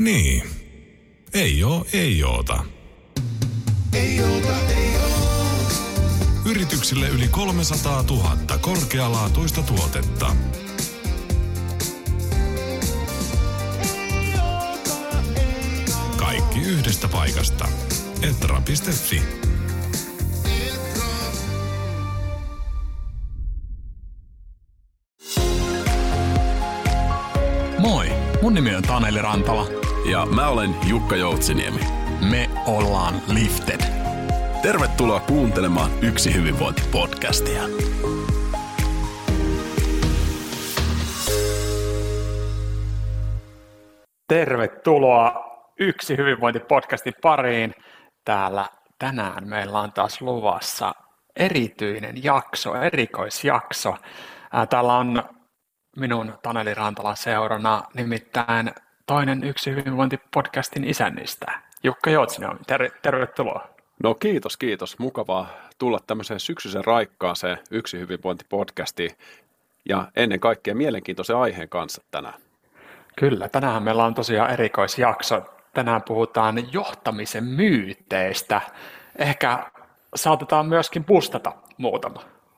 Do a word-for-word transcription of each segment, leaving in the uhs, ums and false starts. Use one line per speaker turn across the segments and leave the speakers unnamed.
Niin. Ei oo, ei oota.
Ei oota, ei oo.
Yrityksille yli kolmesataatuhatta korkealaatuista tuotetta. Kaikki yhdestä paikasta. Etra piste fi.
Moi, mun nimi on Taneli Rantala.
Ja mä olen Jukka Joutsiniemi.
Me ollaan Lifted.
Tervetuloa kuuntelemaan Yksi hyvinvointi-podcastia.
Tervetuloa Yksi hyvinvointi-podcastin pariin. Täällä tänään meillä on taas luvassa erityinen jakso, erikoisjakso. Täällä on minun Taneli Rantalan seurana nimittäin toinen Yksi hyvinvointi-podcastin isännistä, Jukka Joutsiniemi. Ter- tervetuloa.
No kiitos, kiitos. Mukavaa tulla tämmöiseen syksyisen raikkaaseen Yksi hyvinvointi-podcastiin ja ennen kaikkea mielenkiintoisen aiheen kanssa tänään.
Kyllä, tänään meillä on tosiaan erikoisjakso. Tänään puhutaan johtamisen myyteistä. Ehkä saatetaan myöskin bustata muutama.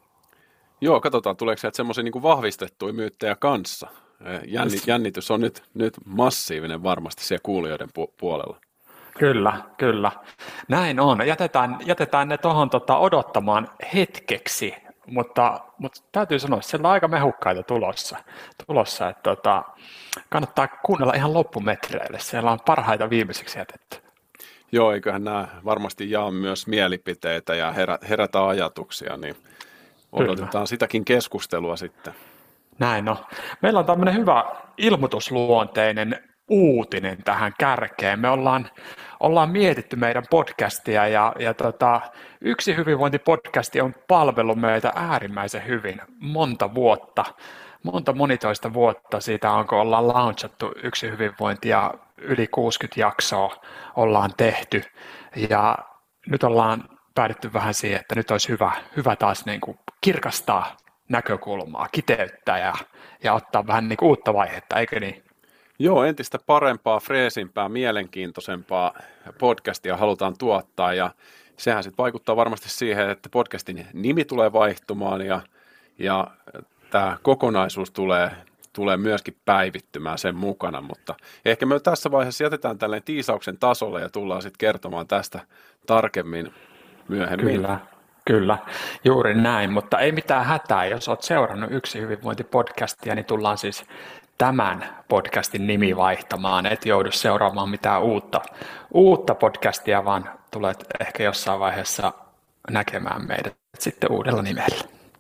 Joo, katsotaan, tuleeko sieltä semmoisia niin kuin vahvistettuja myyttejä kanssa. Jännit, jännitys on nyt, nyt massiivinen varmasti siellä kuulijoiden pu- puolella.
Kyllä, kyllä. Näin on. Jätetään, jätetään ne tuohon tota, odottamaan hetkeksi, mutta, mutta täytyy sanoa, että siellä on aika mehukkaita tulossa. tulossa että, tota, kannattaa kuunnella ihan loppumetreille. Siellä on parhaita viimeiseksi jätetty.
Joo, eiköhän nämä varmasti jaa myös mielipiteitä ja herä, herätä ajatuksia, niin odotetaan Kyllä. sitäkin keskustelua sitten.
Näin on. Meillä on tämmöinen hyvä ilmoitusluonteinen uutinen tähän kärkeen. Me ollaan, ollaan mietitty meidän podcastia ja, ja tota, Yksi hyvinvointipodcasti on palvellut meitä äärimmäisen hyvin monta vuotta, monta monitoista vuotta siitä on, kun ollaan launchattu Yksi hyvinvointi ja yli kuusikymmentä jaksoa ollaan tehty ja nyt ollaan päädytty vähän siihen, että nyt olisi hyvä, hyvä taas niin kuin kirkastaa näkökulmaa, kiteyttää ja, ja ottaa vähän niin kuin uutta vaihetta, eikö niin?
Joo, entistä parempaa, freesimpää, mielenkiintoisempaa podcastia halutaan tuottaa ja sehän sitten vaikuttaa varmasti siihen, että podcastin nimi tulee vaihtumaan ja, ja tämä kokonaisuus tulee, tulee myöskin päivittymään sen mukana, mutta ehkä me tässä vaiheessa jätetään tälleen tiisauksen tasolle ja tullaan sitten kertomaan tästä tarkemmin myöhemmin.
Kyllä. Kyllä, juuri näin, mutta ei mitään hätää, jos olet seurannut Yksi hyvinvointipodcastia, niin tullaan siis tämän podcastin nimi vaihtamaan, et joudu seuraamaan mitään uutta, uutta podcastia, vaan tulet ehkä jossain vaiheessa näkemään meidät sitten uudella nimellä.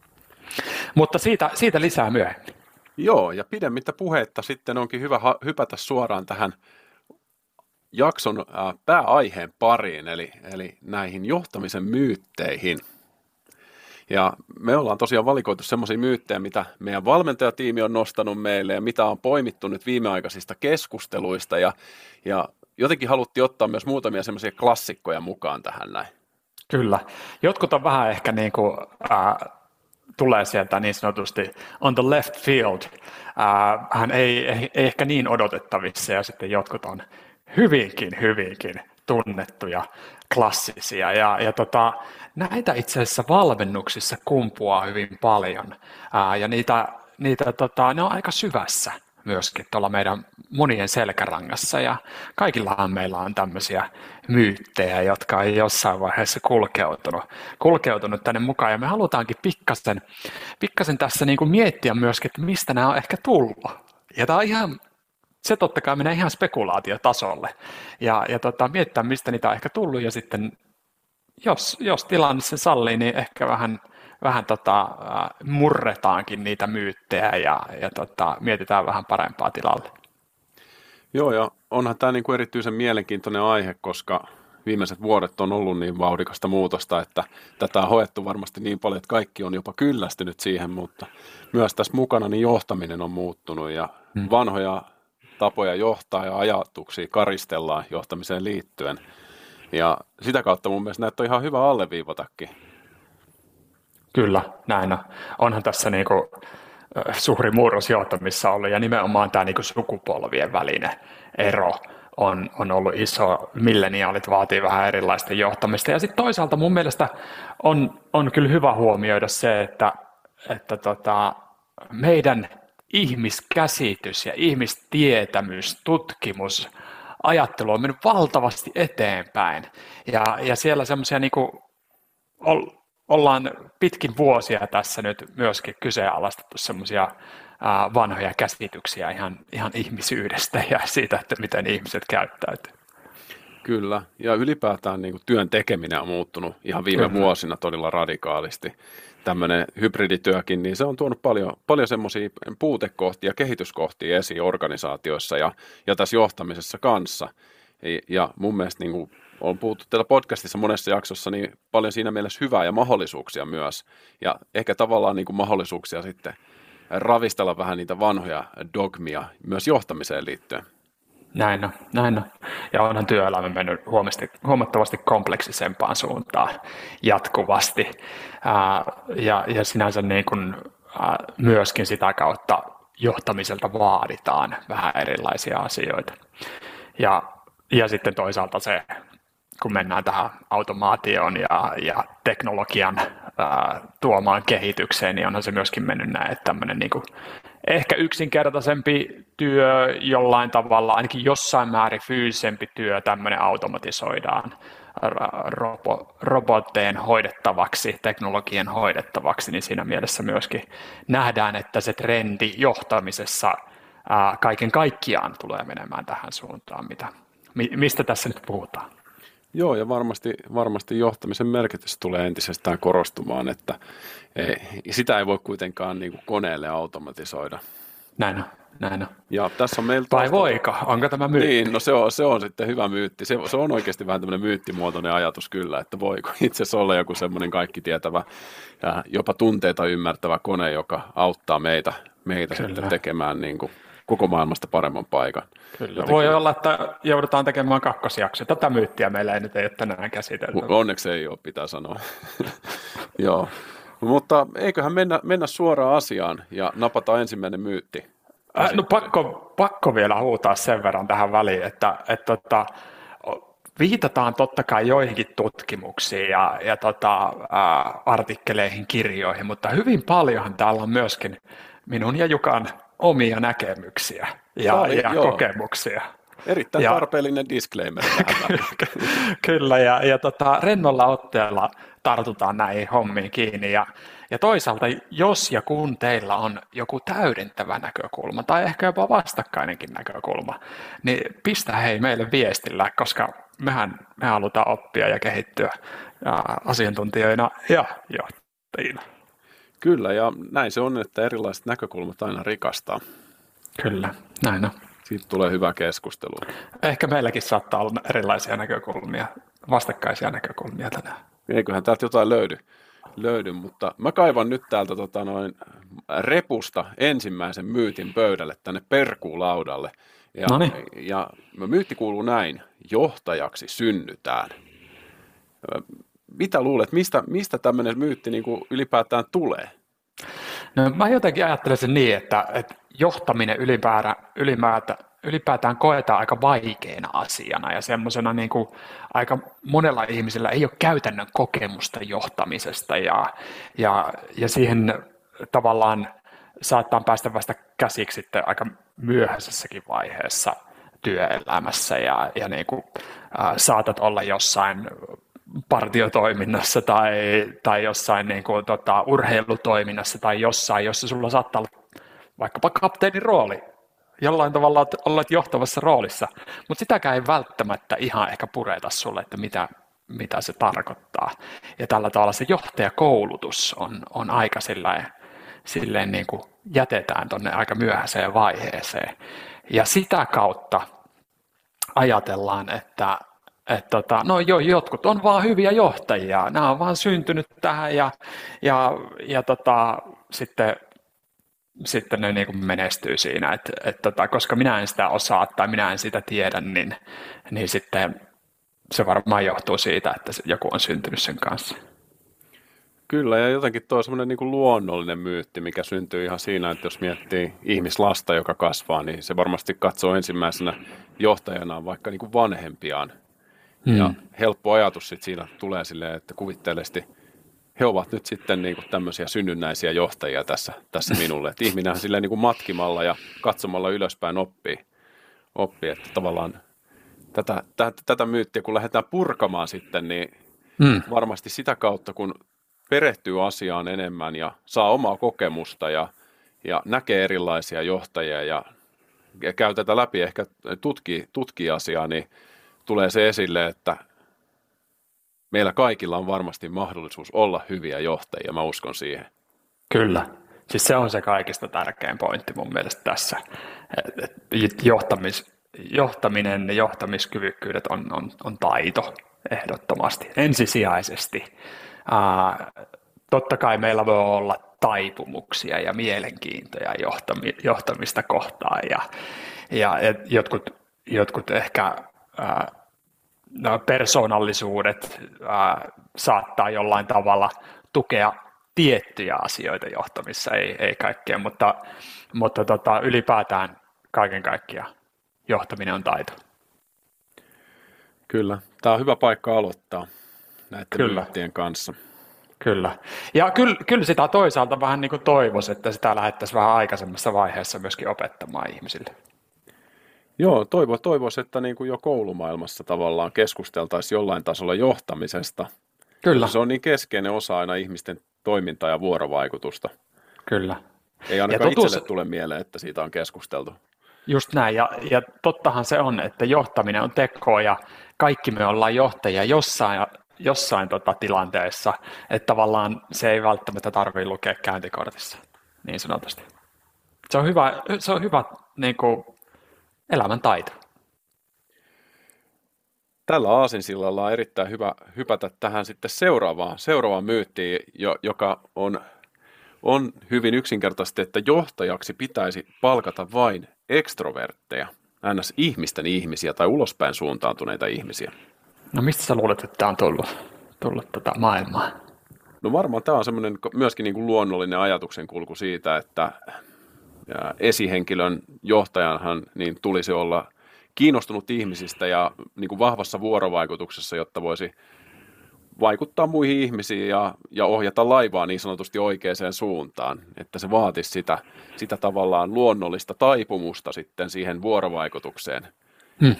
Mutta siitä, siitä lisää myöhemmin.
Joo, ja pidemmittä puhetta sitten onkin hyvä hypätä suoraan tähän jakson pääaiheen pariin, eli, eli näihin johtamisen myytteihin. Ja me ollaan tosiaan valikoitu semmoisia myyttejä, mitä meidän valmentajatiimi on nostanut meille ja mitä on poimittu nyt viimeaikaisista keskusteluista. Ja, ja jotenkin haluttiin ottaa myös muutamia semmoisia klassikkoja mukaan tähän näin.
Kyllä. Jotkut on vähän ehkä niin kuin, äh, tulee sieltä niin sanotusti on the left field. Äh, hän ei, ei, ei ehkä niin odotettavissa ja sitten jotkut on hyvinkin, hyvinkin tunnettuja, klassisia. Ja, ja tota, näitä itse asiassa valmennuksissa kumpuaa hyvin paljon. Ää, ja niitä, niitä, tota, ne on aika syvässä myöskin tuolla meidän monien selkärangassa. Ja kaikillahan meillä on tämmöisiä myyttejä, jotka ei jossain vaiheessa kulkeutunut, kulkeutunut tänne mukaan. Ja me halutaankin pikkasen, pikkasen tässä niin kuin miettiä myöskin, että mistä nämä on ehkä tullut. Ja tämä on ihan... Se totta kai menee ihan spekulaatiotasolle ja, ja tota, miettiä, mistä niitä on ehkä tullut ja sitten, jos, jos tilanne sen sallii, niin ehkä vähän, vähän tota, murretaankin niitä myyttejä ja, ja tota, mietitään vähän parempaa tilalle.
Joo, ja onhan tämä niinku erityisen mielenkiintoinen aihe, koska viimeiset vuodet on ollut niin vauhdikasta muutosta, että tätä on hoettu varmasti niin paljon, että kaikki on jopa kyllästynyt siihen, mutta myös tässä mukana niin johtaminen on muuttunut ja hmm. vanhoja tapoja johtaa ja ajatuksia karistellaan johtamiseen liittyen. Ja sitä kautta mun mielestä näitä on ihan hyvä alleviivatakin.
Kyllä, näin on. Onhan tässä niinku suuri murros johtamisessa ollut ja nimenomaan tämä niinku sukupolvien välinen ero on, on ollut iso. Milleniaalit vaatii vähän erilaista johtamista. Ja sitten toisaalta mun mielestä on, on kyllä hyvä huomioida se, että, että tota, meidän ihmiskäsitys ja ihmistietämys, tutkimus, ajattelu on mennyt valtavasti eteenpäin. Ja, ja siellä semmoisia niin kuin ollaan pitkin vuosia tässä nyt myöskin kyseenalaistettu semmoisia vanhoja käsityksiä ihan, ihan ihmisyydestä ja siitä, että miten ihmiset käyttäytyy.
Kyllä, ja ylipäätään niin kuin työn tekeminen on muuttunut ihan viime Kyllä. vuosina todella radikaalisti. Tämmöinen hybridityökin, niin se on tuonut paljon, paljon semmoisia puutekohtia ja kehityskohtia esiin organisaatioissa ja, ja tässä johtamisessa kanssa. Ja, ja mun mielestä niin kuin on puhuttu täällä podcastissa monessa jaksossa niin paljon siinä mielessä hyvää ja mahdollisuuksia myös. Ja ehkä tavallaan niin kuin mahdollisuuksia sitten ravistella vähän niitä vanhoja dogmia myös johtamiseen liittyen.
Näin on, näin on. Ja onhan työelämä mennyt huomattavasti kompleksisempaan suuntaan jatkuvasti. Ää, ja, ja sinänsä niin kuin, ää, myöskin sitä kautta johtamiselta vaaditaan vähän erilaisia asioita. Ja, ja sitten toisaalta se, kun mennään tähän automaatioon ja, ja teknologian ää, tuomaan kehitykseen, niin onhan se myöskin mennyt näin, että tämmöinen niin kuin ehkä yksinkertaisempi työ jollain tavalla, ainakin jossain määrin fyysisempi työ, tämmöinen automatisoidaan robo, robotteen hoidettavaksi, teknologian hoidettavaksi, niin siinä mielessä myöskin nähdään, että se trendi johtamisessa ää, kaiken kaikkiaan tulee menemään tähän suuntaan, mitä, mistä tässä nyt puhutaan.
Joo, ja varmasti, varmasti johtamisen merkitys tulee entisestään korostumaan, että ei, sitä ei voi kuitenkaan niin kuin koneelle automatisoida.
Näin on, näin on.
Ja tässä on meillä
Vai voiko? Onko tämä myytti?
Niin, no se on, se on sitten hyvä myytti. Se, se on oikeasti vähän tämmöinen myyttimuotoinen ajatus kyllä, että voiko itse asiassa olla joku semmoinen kaikki tietävä ja jopa tunteita ymmärtävä kone, joka auttaa meitä, meitä sitten tekemään niin kuin koko maailmasta paremman paikan.
Kyllä. Voi olla, että joudutaan tekemään kakkosjakso. Tätä myyttiä meillä ei nyt ei ole tänään käsitelty.
Onneksi ei ole, pitää sanoa. Joo. Mutta eiköhän mennä, mennä suoraan asiaan ja napata ensimmäinen myytti.
Äh, no pakko, pakko vielä huutaa sen verran tähän väliin, että, että, että viitataan totta kai joihinkin tutkimuksiin ja, ja tota, ä, artikkeleihin, kirjoihin, mutta hyvin paljonhan täällä on myöskin minun ja Jukan omia näkemyksiä ja, Oli, ja kokemuksia.
Erittäin ja, tarpeellinen disclaimer.
Kyllä, ja, ja tota, rennolla otteella tartutaan näihin hommiin kiinni. Ja, ja toisaalta, jos ja kun teillä on joku täydentävä näkökulma tai ehkä jopa vastakkainenkin näkökulma, niin pistä hei meille viestillä, koska mehän me halutaan oppia ja kehittyä ja asiantuntijoina ja johtajina.
Kyllä, ja näin se on, että erilaiset näkökulmat aina rikastaa.
Kyllä, näin on.
Siitä tulee hyvä keskustelu.
Ehkä meilläkin saattaa olla erilaisia näkökulmia, vastakkaisia näkökulmia tänään.
Eiköhän täältä jotain löydy, löydy mutta mä kaivan nyt täältä tota noin repusta ensimmäisen myytin pöydälle tänne perkuulaudalle. Ja, ja myytti kuuluu näin, johtajaksi synnytään. Mitä luulet, mistä, mistä tämmöinen myytti niin kuin ylipäätään tulee?
No, mä jotenkin ajattelen sen niin, että, että johtaminen ylipäätään, ylipäätään, ylipäätään koetaan aika vaikeana asiana ja semmoisena niin kuin aika monella ihmisellä ei ole käytännön kokemusta johtamisesta ja, ja, ja siihen tavallaan saattaa päästä vasta käsiksi sitten aika myöhäisessäkin vaiheessa työelämässä ja, ja niin kuin, äh, saatat olla jossain partiotoiminnassa tai, tai jossain niin kuin, tota, urheilutoiminnassa tai jossain, jossa sulla saattaa olla vaikkapa kapteenin rooli. Jollain tavalla olet johtavassa roolissa, mutta sitäkään ei välttämättä ihan ehkä pureta sulle, että mitä, mitä se tarkoittaa. Ja tällä tavalla se johtajakoulutus on, on aika silleen, silleen niin kuin jätetään tuonne aika myöhäiseen vaiheeseen. Ja sitä kautta ajatellaan, että Että tota, no joo, jotkut on vaan hyviä johtajia, nämä on vaan syntynyt tähän ja, ja, ja tota, sitten, sitten ne niin kuin menestyy siinä, että et tota, koska minä en sitä osaa tai minä en sitä tiedä, niin, niin sitten se varmaan johtuu siitä, että joku on syntynyt sen kanssa.
Kyllä, ja jotenkin tuo on semmoinen niin kuin luonnollinen myytti, mikä syntyy ihan siinä, että jos miettii ihmislasta, joka kasvaa, niin se varmasti katsoo ensimmäisenä johtajanaan vaikka niin kuin vanhempiaan. Hmm. Ja helppo ajatus sitten siinä tulee silleen, että kuvitteellisesti he ovat nyt sitten niin kuin tämmöisiä synnynnäisiä johtajia tässä, tässä minulle. Että ihminenhän silleen niin kuin matkimalla ja katsomalla ylöspäin oppii, oppii että tavallaan tätä, tätä, tätä myyttiä, kun lähdetään purkamaan sitten, niin hmm. varmasti sitä kautta, kun perehtyy asiaan enemmän ja saa omaa kokemusta ja, ja näkee erilaisia johtajia ja, ja käy tätä läpi, ehkä tutkii, tutkii asiaa, niin tulee se esille, että meillä kaikilla on varmasti mahdollisuus olla hyviä johtajia, mä uskon siihen.
Kyllä. Siis se on se kaikista tärkein pointti mun mielestä tässä. Johtamis, johtaminen ja johtamiskyvykkyydet on, on, on taito ehdottomasti, ensisijaisesti. Uh, totta kai meillä voi olla taipumuksia ja mielenkiintoja johtami, johtamista kohtaan ja, ja jotkut, jotkut ehkä uh, no, persoonallisuudet uh, saattaa jollain tavalla tukea tiettyjä asioita johtamissa, ei, ei kaikkea, mutta, mutta tota, ylipäätään kaiken kaikkiaan johtaminen on taito.
Kyllä, tämä on hyvä paikka aloittaa näiden
Kyllä.
myyttien kanssa.
Kyllä. Ja kyllä, kyllä sitä toisaalta vähän niin kuin toivoisi, että sitä lähdettäisiin vähän aikaisemmassa vaiheessa myöskin opettamaan ihmisille.
Joo, toivo, toivoisi, että niin kuin jo koulumaailmassa tavallaan keskusteltaisiin jollain tasolla johtamisesta.
Kyllä.
Se on niin keskeinen osa aina ihmisten toimintaa ja vuorovaikutusta.
Kyllä.
Ei ainakaan
totuus...
itselle tule mieleen, että siitä on keskusteltu.
Just näin, ja, ja tottahan se on, että johtaminen on tekoa, ja kaikki me ollaan johtajia jossain, jossain tota tilanteessa, että tavallaan se ei välttämättä tarvitse lukea käyntikortissa, niin sanotusti. Se on hyvä, se on hyvä niin kuin elämän taito.
Tällä aasinsillalla on erittäin hyvä hypätä tähän sitten seuraavaan, seuraavaan myyttiin, joka on, on hyvin yksinkertaisesti, että johtajaksi pitäisi palkata vain ekstrovertteja, ns. Ihmisten ihmisiä tai ulospäin suuntaantuneita ihmisiä.
No mistä sä luulet, että tämä on tullut, tullut tota maailmaa?
No varmaan tämä on semmoinen myöskin niin kuin luonnollinen ajatuksen kulku siitä, että esihenkilön johtajanhan niin tulisi olla kiinnostunut ihmisistä ja niin kuin vahvassa vuorovaikutuksessa, jotta voisi vaikuttaa muihin ihmisiin ja, ja ohjata laivaa niin sanotusti oikeaan suuntaan, että se vaatisi sitä, sitä tavallaan luonnollista taipumusta sitten siihen vuorovaikutukseen. Hmm.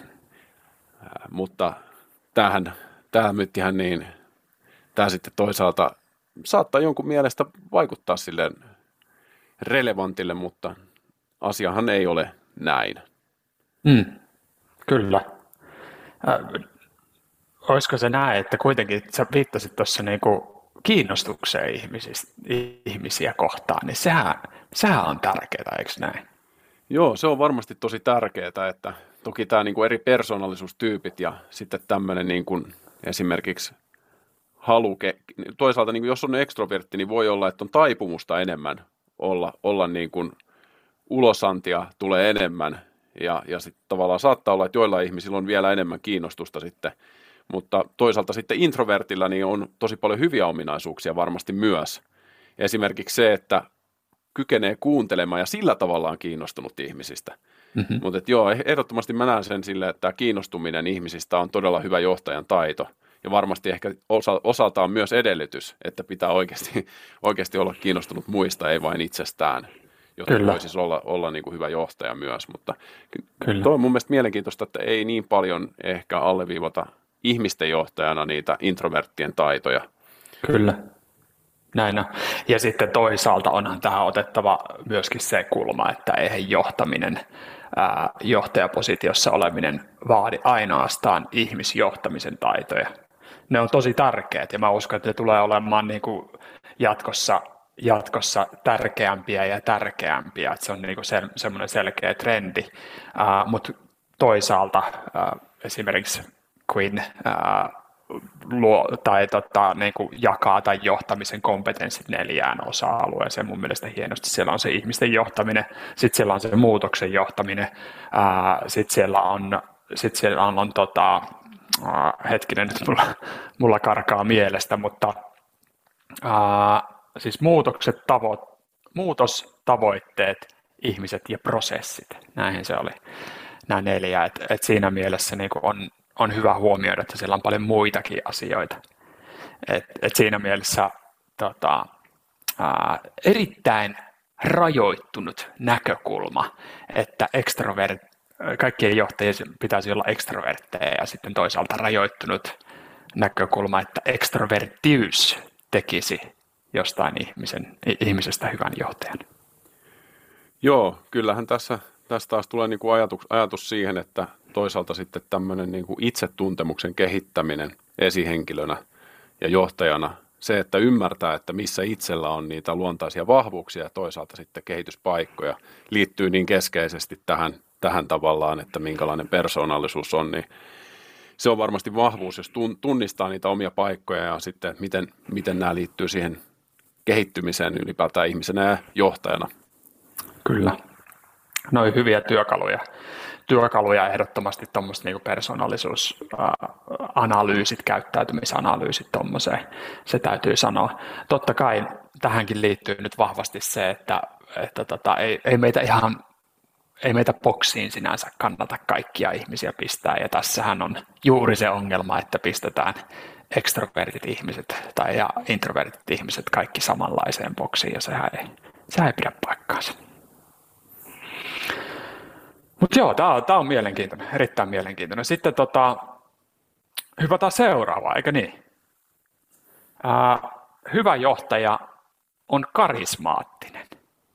Mutta tämähän, tämähän myyttihän niin, tämä sitten toisaalta saattaa jonkun mielestä vaikuttaa silleen relevantille, mutta asiahan ei ole näin.
Hmm. Kyllä. Äh, olisiko se näin, että kuitenkin sä viittasit tuossa niinku kiinnostukseen ihmisiä kohtaan, niin sehän, sehän on tärkeää, eikö näin?
Joo, se on varmasti tosi tärkeää, että toki tämä niinku eri persoonallisuustyypit ja sitten tämmöinen niinku esimerkiksi haluke, toisaalta niinku jos on ekstrovertti, niin voi olla, että on taipumusta enemmän olla, olla niinku ulosantia tulee enemmän. Ja, ja sitten tavallaan saattaa olla, että joilla ihmisillä on vielä enemmän kiinnostusta sitten, mutta toisaalta sitten introvertilla niin on tosi paljon hyviä ominaisuuksia varmasti myös. Esimerkiksi se, että kykenee kuuntelemaan ja sillä tavalla on kiinnostunut ihmisistä. Mm-hmm. Mutta joo, ehdottomasti mä näen sen sille, että kiinnostuminen ihmisistä on todella hyvä johtajan taito. Ja varmasti ehkä osa, osaltaan myös edellytys, että pitää oikeasti, oikeasti olla kiinnostunut muista, ei vain itsestään. Jotta voi siis olla, olla niin kuin hyvä johtaja myös, mutta Kyllä. Tuo on mun mielestä mielenkiintoista, että ei niin paljon ehkä alleviivata ihmisten johtajana niitä introverttien taitoja.
Kyllä, näin on. Ja sitten toisaalta onhan tähän otettava myöskin se kulma, että eihän johtaminen, ää, johtajapositiossa oleminen vaadi ainoastaan ihmisjohtamisen taitoja. Ne on tosi tärkeät ja mä uskon, että ne tulee olemaan niin kuin jatkossa jatkossa tärkeämpiä ja tärkeämpiä, että se on niinku se, semmoinen selkeä trendi, uh, mutta toisaalta uh, esimerkiksi Quinn uh, luo, tai tota, niinku jakaa tai johtamisen kompetenssit neljään osa-alueeseen mun mielestä hienosti. Siellä on se ihmisten johtaminen, sitten siellä on se muutoksen johtaminen, uh, sitten siellä on, sit siellä on, on tota, uh, hetkinen, nyt mulla, mulla karkaa mielestä, mutta Uh, siis muutokset, tavo- muutostavoitteet, ihmiset ja prosessit. Näinhän se oli, nämä neljä. Et, et siinä mielessä niin on, on hyvä huomioida, että siellä on paljon muitakin asioita. Et, et siinä mielessä tota, uh, erittäin rajoittunut näkökulma, että extrovert, kaikkien johtajien pitäisi olla extrovertteja ja sitten toisaalta rajoittunut näkökulma, että extrovertius tekisi jostain ihmisen, ihmisestä hyvän johtajan.
Joo, kyllähän tässä, tässä taas tulee niin kuin ajatus, ajatus siihen, että toisaalta sitten tämmöinen niin kuin itsetuntemuksen kehittäminen esihenkilönä ja johtajana, se, että ymmärtää, että missä itsellä on niitä luontaisia vahvuuksia ja toisaalta sitten kehityspaikkoja, liittyy niin keskeisesti tähän, tähän tavallaan, että minkälainen persoonallisuus on, niin se on varmasti vahvuus, jos tunnistaa niitä omia paikkoja ja sitten miten, miten nämä liittyy siihen kehittymiseen ylipäätään ihmisenä ja johtajana.
Kyllä. Noin hyviä työkaluja. Työkaluja ehdottomasti tuommoiset niin persoonallisuusanalyysit, käyttäytymisanalyysit tuommoiseen. Se täytyy sanoa. Totta kai tähänkin liittyy nyt vahvasti se, että, että tota, ei, ei meitä ihan ei meitä boksiin sinänsä kannata kaikkia ihmisiä pistää, ja tässähän on juuri se ongelma, että pistetään extrovertit ihmiset tai ja introvertit ihmiset kaikki samanlaiseen boksiin, ja sehän ei, sehän ei pidä paikkaansa. Mutta joo, tämä on, tää on mielenkiintoinen, erittäin mielenkiintoinen. Sitten tota, hypätään seuraavaan, eikö niin? Ää, hyvä johtaja on karismaattinen.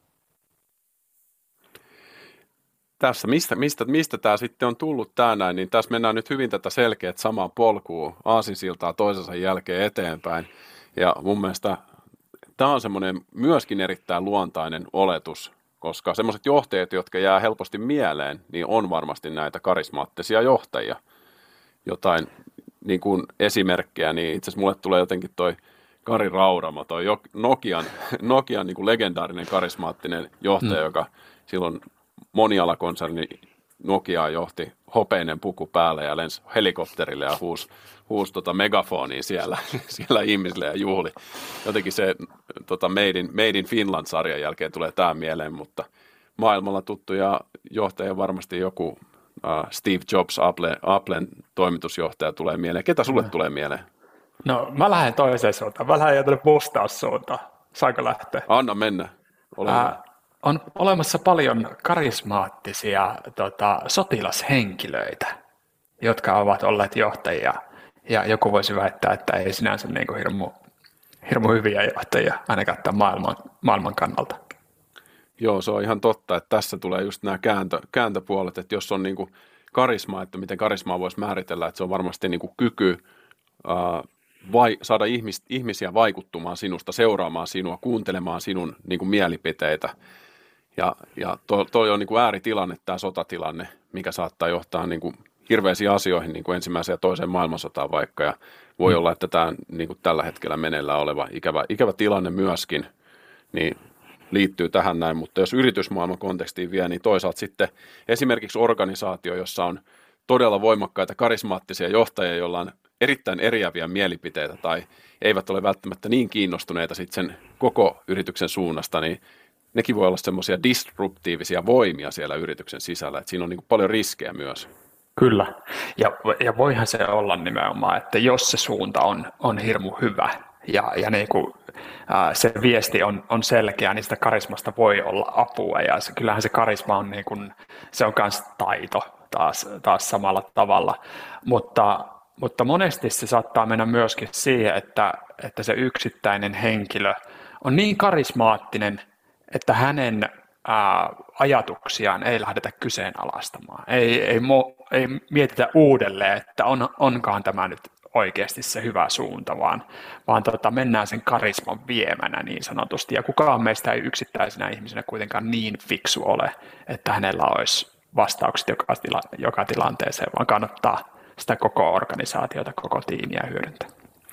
Tässä, mistä, mistä, mistä tämä sitten on tullut tänään, niin tässä mennään nyt hyvin tätä selkeät samaa polkua aasinsiltaa toisensa jälkeen eteenpäin. Ja mun mielestä tämä on semmoinen myöskin erittäin luontainen oletus, koska semmoiset johtajat, jotka jää helposti mieleen, niin on varmasti näitä karismaattisia johtajia. Jotain niin kuin esimerkkejä, niin itse asiassa mulle tulee jotenkin toi Kari Rauramo, toi Nokian, Nokian niin kuin legendaarinen karismaattinen johtaja, mm. joka silloin monialakonserni Nokiaa johti hopeinen puku päälle ja lensi helikopterille ja huusi, huusi tota megafoniin siellä, siellä ihmisille ja juhli. Jotenkin se tota Made, in, Made in Finland-sarjan jälkeen tulee tämä mieleen, mutta maailmalla tuttuja johtajia varmasti joku uh, Steve Jobs, Apple, Applen toimitusjohtaja tulee mieleen. Ketä sulle mm. tulee mieleen?
No mä lähden toiseen suuntaan. Mä lähden jo tuonne mustaussuuntaan. Saanko lähteä?
Anna mennä. Ole
Ää, on olemassa paljon karismaattisia tota, sotilashenkilöitä, jotka ovat olleet johtajia. Ja joku voisi väittää, että ei sinänsä niin kuin hirmu, hirmu hyviä johtajia, ainakaan tämän maailman, maailman kannalta.
Joo, se on ihan totta, että tässä tulee just nämä kääntö, kääntöpuolet, että jos on niin kuin karisma, että miten karismaa voisi määritellä, että se on varmasti niin kuin kyky ää, vai, saada ihmis, ihmisiä vaikuttumaan sinusta, seuraamaan sinua, kuuntelemaan sinun niin kuin mielipiteitä. Ja, ja toi, toi on niin kuin ääritilanne, tämä sotatilanne, mikä saattaa johtaa niin kuin hirveisiin asioihin, niin kuin ensimmäiseen ja toiseen maailmansotaan vaikka. Ja voi mm. olla, että tämä niin kuin tällä hetkellä meneillään oleva ikävä, ikävä tilanne myöskin, niin liittyy tähän näin. Mutta jos yritysmaailman kontekstiin vie, niin toisaalta sitten esimerkiksi organisaatio, jossa on todella voimakkaita karismaattisia johtajia, joilla on erittäin eriäviä mielipiteitä tai eivät ole välttämättä niin kiinnostuneita sitten sen koko yrityksen suunnasta, niin nekin voi olla semmoisia disruptiivisia voimia siellä yrityksen sisällä, että siinä on niin kuin paljon riskejä myös.
Kyllä, ja, ja voihan se olla nimenomaan, että jos se suunta on, on hirmu hyvä ja, ja niin kuin, ää, se viesti on, on selkeä, niin sitä karismasta voi olla apua, ja se, kyllähän se karisma on, niin kuin, se on myös taito taas, taas samalla tavalla, mutta, mutta monesti se saattaa mennä myöskin siihen, että, että se yksittäinen henkilö on niin karismaattinen, että hänen ää, ajatuksiaan ei lähdetä kyseenalaistamaan. Ei, ei, mo, ei mietitä uudelleen, että on, onkaan tämä nyt oikeasti se hyvä suunta, vaan, vaan tota, mennään sen karisman viemänä niin sanotusti. Ja kukaan meistä ei yksittäisenä ihmisenä kuitenkaan niin fiksu ole, että hänellä olisi vastaukset joka, tila, joka tilanteeseen, vaan kannattaa sitä koko organisaatiota, koko tiimiä hyödyntää.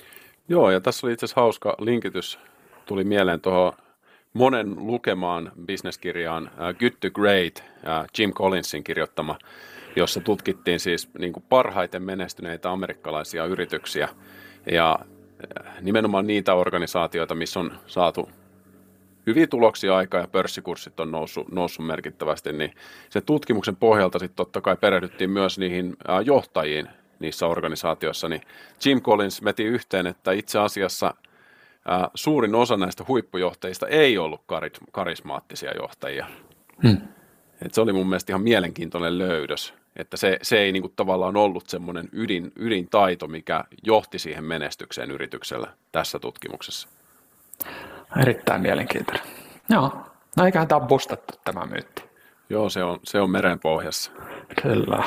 Joo, ja tässä oli itse asiassa hauska linkitys, tuli mieleen tuohon monen lukemaan bisneskirjaan uh, Good to Great, uh, Jim Collinsin kirjoittama, jossa tutkittiin siis niin kuin parhaiten menestyneitä amerikkalaisia yrityksiä. Ja nimenomaan niitä organisaatioita, missä on saatu hyviä tuloksia aikaa ja pörssikurssit on noussut, noussut merkittävästi, niin sen tutkimuksen pohjalta sitten totta kai perehdyttiin myös niihin johtajiin niissä organisaatioissa, niin Jim Collins veti yhteen, että itse asiassa ää, suurin osa näistä huippujohtajista ei ollut karis- karismaattisia johtajia. Hmm. Et se oli mun mielestä ihan mielenkiintoinen löydös, että se, se ei niinku tavallaan ollut semmoinen ydin, ydintaito, mikä johti siihen menestykseen yrityksellä tässä tutkimuksessa.
Erittäin mielenkiintoinen. Joo, no eiköhän tämä ole bustattu tämä myytti.
Joo, se on, se on meren pohjassa.
Kyllä.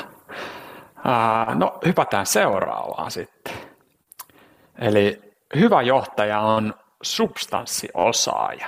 Ää, no hypätään seuraavaan sitten. Eli hyvä johtaja on substanssiosaaja.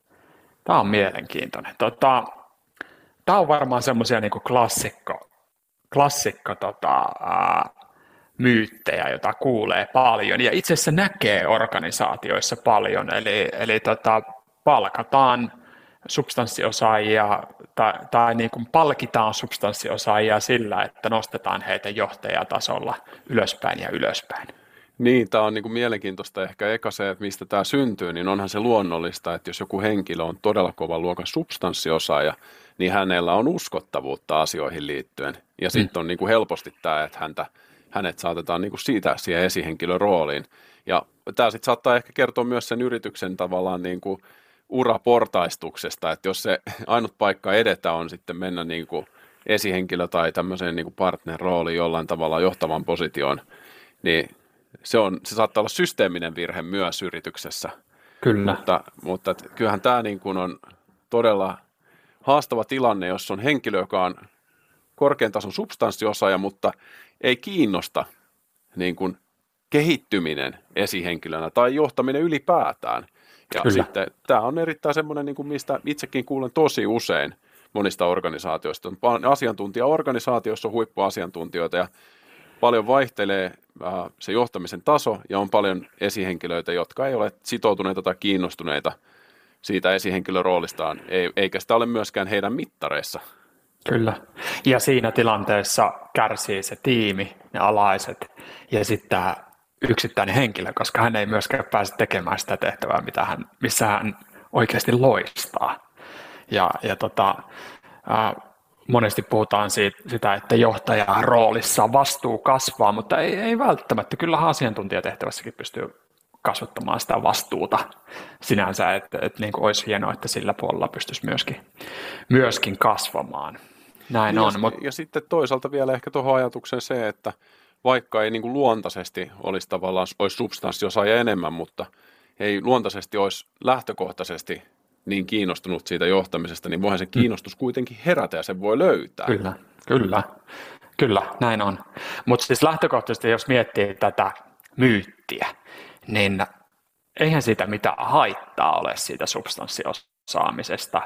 Tämä on mielenkiintoinen. Tota, tämä on varmaan semmoisia niin kuin klassikko, klassikko tota, ää, myyttejä, joita kuulee paljon ja itse asiassa näkee organisaatioissa paljon. Eli, eli tota, palkataan substanssiosaajia tai, tai niin kuin palkitaan substanssiosaajia sillä, että nostetaan heitä johtajatasolla ylöspäin ja ylöspäin.
Niin, tämä on niin kuin mielenkiintoista ehkä eka se, että mistä tämä syntyy, niin onhan se luonnollista, että jos joku henkilö on todella kovan luokan substanssiosaaja, niin hänellä on uskottavuutta asioihin liittyen. Ja sitten on niin kuin helposti tämä, että häntä, hänet saatetaan niin kuin siitä siihen esihenkilön rooliin. Ja tämä sitten saattaa ehkä kertoa myös sen yrityksen tavallaan niin kuin uraportaistuksesta, että jos se ainut paikka edetä on sitten mennä niin kuin esihenkilö tai tämmöiseen niin kuin partner-rooliin jollain tavalla johtavan positioon, niin se, on, se saattaa olla systeeminen virhe myös yrityksessä.
Kyllä.
Mutta, mutta kyllähän tämä niin kuin on todella haastava tilanne, jos on henkilö, joka on korkean tason substanssiosaaja, mutta ei kiinnosta niin kuin kehittyminen esihenkilönä tai johtaminen ylipäätään. Ja Kyllä. sitten tämä on erittäin semmoinen, niin kuin mistä itsekin kuulen tosi usein monista organisaatioista. On asiantuntijaorganisaatioissa on huippuasiantuntijoita ja paljon vaihtelee äh, se johtamisen taso ja on paljon esihenkilöitä, jotka ei ole sitoutuneita tai kiinnostuneita siitä esihenkilön roolistaan, ei, eikä sitä ole myöskään heidän mittareissa.
Kyllä. Ja siinä tilanteessa kärsii se tiimi, ne alaiset ja sitten tämä yksittäinen henkilö, koska hän ei myöskään pääse tekemään sitä tehtävää, mitä hän, missä hän oikeasti loistaa. Ja, ja tota, ää, monesti puhutaan siitä, sitä, että johtajan roolissa vastuu kasvaa, mutta ei, ei välttämättä. Kyllähän asiantuntijatehtävässäkin pystyy kasvattamaan sitä vastuuta sinänsä, että, että niin kuin olisi hienoa, että sillä puolella pystyisi myöskin, myöskin kasvamaan. Näin
ja,
on. Mut...
ja sitten toisaalta vielä ehkä tuohon ajatukseen se, että vaikka ei niin kuin luontaisesti olisi tavallaan olisi substanssiosaaja enemmän, mutta ei luontaisesti olisi lähtökohtaisesti niin kiinnostunut siitä johtamisesta, niin voihan se kiinnostus kuitenkin herätä ja sen voi löytää.
Kyllä, kyllä, kyllä, näin on. Mutta siis lähtökohtaisesti, jos miettii tätä myyttiä, niin eihän siitä mitään haittaa ole siitä substanssiosaamisesta.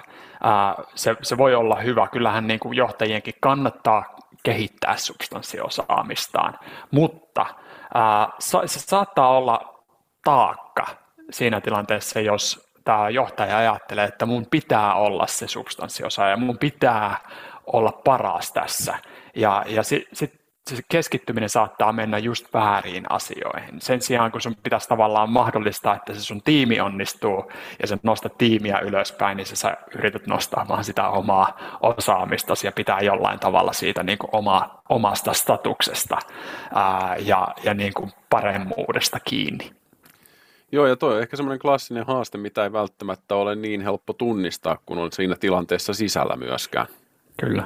Se, se voi olla hyvä, kyllähän niin kuin johtajienkin kannattaa kehittää substanssiosaamistaan, mutta ää, se saattaa olla taakka siinä tilanteessa, jos tämä johtaja ajattelee, että mun pitää olla se substanssiosaaja, mun pitää olla paras tässä, ja, ja sitten sit, se keskittyminen saattaa mennä just vääriin asioihin. Sen sijaan, kun sun pitäisi tavallaan mahdollistaa, että se sun tiimi onnistuu ja sä nostat tiimiä ylöspäin, niin sä yrität nostaa vaan sitä omaa osaamistasi ja pitää jollain tavalla siitä niin kuin oma, omasta statuksesta ää, ja, ja niin kuin paremmuudesta kiinni.
Joo, ja toi on ehkä semmoinen klassinen haaste, mitä ei välttämättä ole niin helppo tunnistaa, kun on siinä tilanteessa sisällä myöskään.
Kyllä.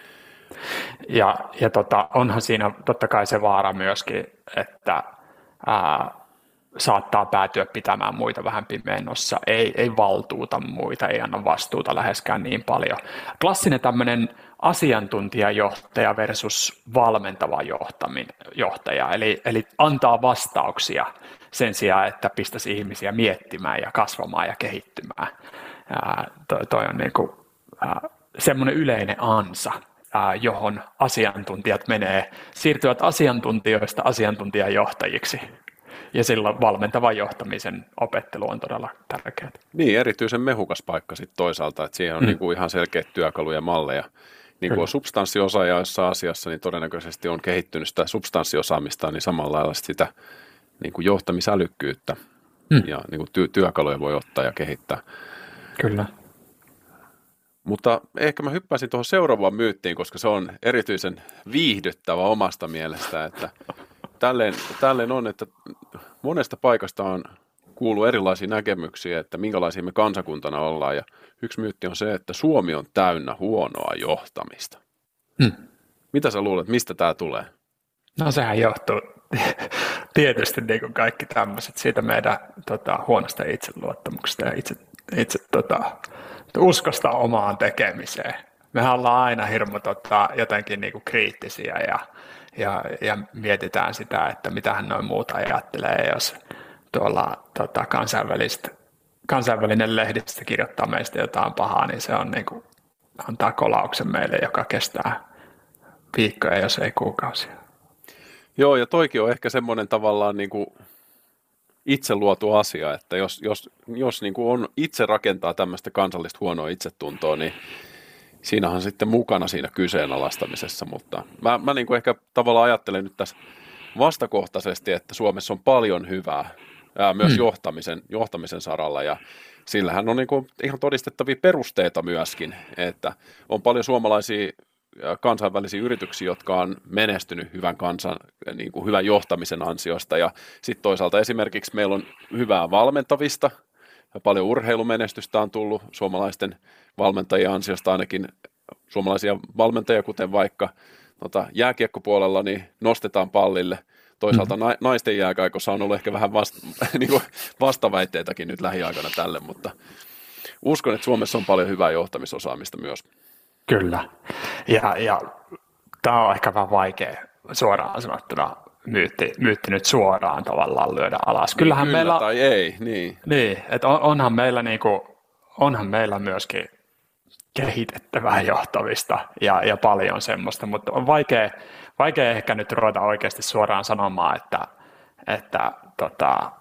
Ja, ja tota, onhan siinä totta kai se vaara myöskin, että ää, saattaa päätyä pitämään muita vähän pimennossa, ei, ei valtuuta muita, ei anna vastuuta läheskään niin paljon. Klassinen tämmöinen asiantuntijajohtaja versus valmentava johtaja, eli, eli antaa vastauksia sen sijaan, että pistäisi ihmisiä miettimään ja kasvamaan ja kehittymään. Ää, toi, toi on niin kuin, ää, semmoinen yleinen ansa, johon asiantuntijat menee, siirtyvät asiantuntijoista asiantuntijajohtajiksi. Ja silloin valmentavan johtamisen opettelu on todella tärkeää.
Niin, erityisen mehukas paikka sitten toisaalta, että siihen on mm. niinku ihan selkeät työkaluja ja malleja. Niin kuin on substanssiosaaja jossain asiassa, niin todennäköisesti on kehittynyt sitä substanssiosaamista, niin samalla lailla sitä niin kuin johtamisälykkyyttä
Mm.
ja niin kuin ty- työkaluja voi ottaa ja kehittää.
Kyllä.
Mutta ehkä mä hyppäsin tuohon seuraavaan myyttiin, koska se on erityisen viihdyttävä omasta mielestä, että tälleen, tälleen on, että monesta paikasta on kuullut erilaisia näkemyksiä, että minkälaisia me kansakuntana ollaan, ja yksi myytti on se, että Suomi on täynnä huonoa johtamista.
Mm.
Mitä sä luulet, mistä tämä tulee?
No sehän johtuu tietysti niin kuin kaikki tämmöiset siitä meidän tota, huonosta itseluottamuksesta ja itse, itse tota, uskosta omaan tekemiseen. Mehän ollaan aina hirmu tota, jotenkin niin kuin kriittisiä ja, ja, ja mietitään sitä, että mitähän noin muuta ajattelee, jos tuolla tota, kansainvälistä, kansainvälinen lehdistö kirjoittaa meistä jotain pahaa, niin se on niin kuin, antaa kolauksen meille, joka kestää viikkoja, jos ei kuukausia.
Joo, ja toikin on ehkä semmoinen tavallaan niin kuin itse luotu asia, että jos, jos, jos niin kuin on itse rakentaa tämmöistä kansallista huonoa itsetuntoa, niin siinähän sitten mukana siinä kyseenalaistamisessa, mutta mä, mä niin kuin ehkä tavallaan ajattelen nyt tässä vastakohtaisesti, että Suomessa on paljon hyvää ää, myös hmm. johtamisen, johtamisen saralla, ja sillähän on niin kuin ihan todistettavia perusteita myöskin, että on paljon suomalaisia kansainvälisiä yrityksiä, jotka on menestynyt hyvän kansan, niin kuin hyvän johtamisen ansiosta, ja sitten toisaalta esimerkiksi meillä on hyvää valmentavista, ja paljon urheilumenestystä on tullut suomalaisten valmentajien ansiosta, ainakin suomalaisia valmentajia, kuten vaikka tota, jääkiekkopuolella, niin nostetaan pallille. Toisaalta mm-hmm. naisten jääkaikossa on ollut ehkä vähän vasta, niin kuin vastaväitteitäkin nyt lähiaikana tälle, mutta uskon, että Suomessa on paljon hyvää johtamisosaamista myös.
Kyllä. Ja, ja tämä on ehkä vähän vaikea suoraan sanottuna myytti, myytti nyt suoraan tavallaan lyödä alas. Kyllähän
Kyllä
meillä,
tai ei, niin.
Niin, että on, onhan, meillä niinku, onhan meillä myöskin kehitettävää johtamista ja, ja paljon semmoista, mutta on vaikea, vaikea ehkä nyt ruveta oikeasti suoraan sanomaan, että, että tota,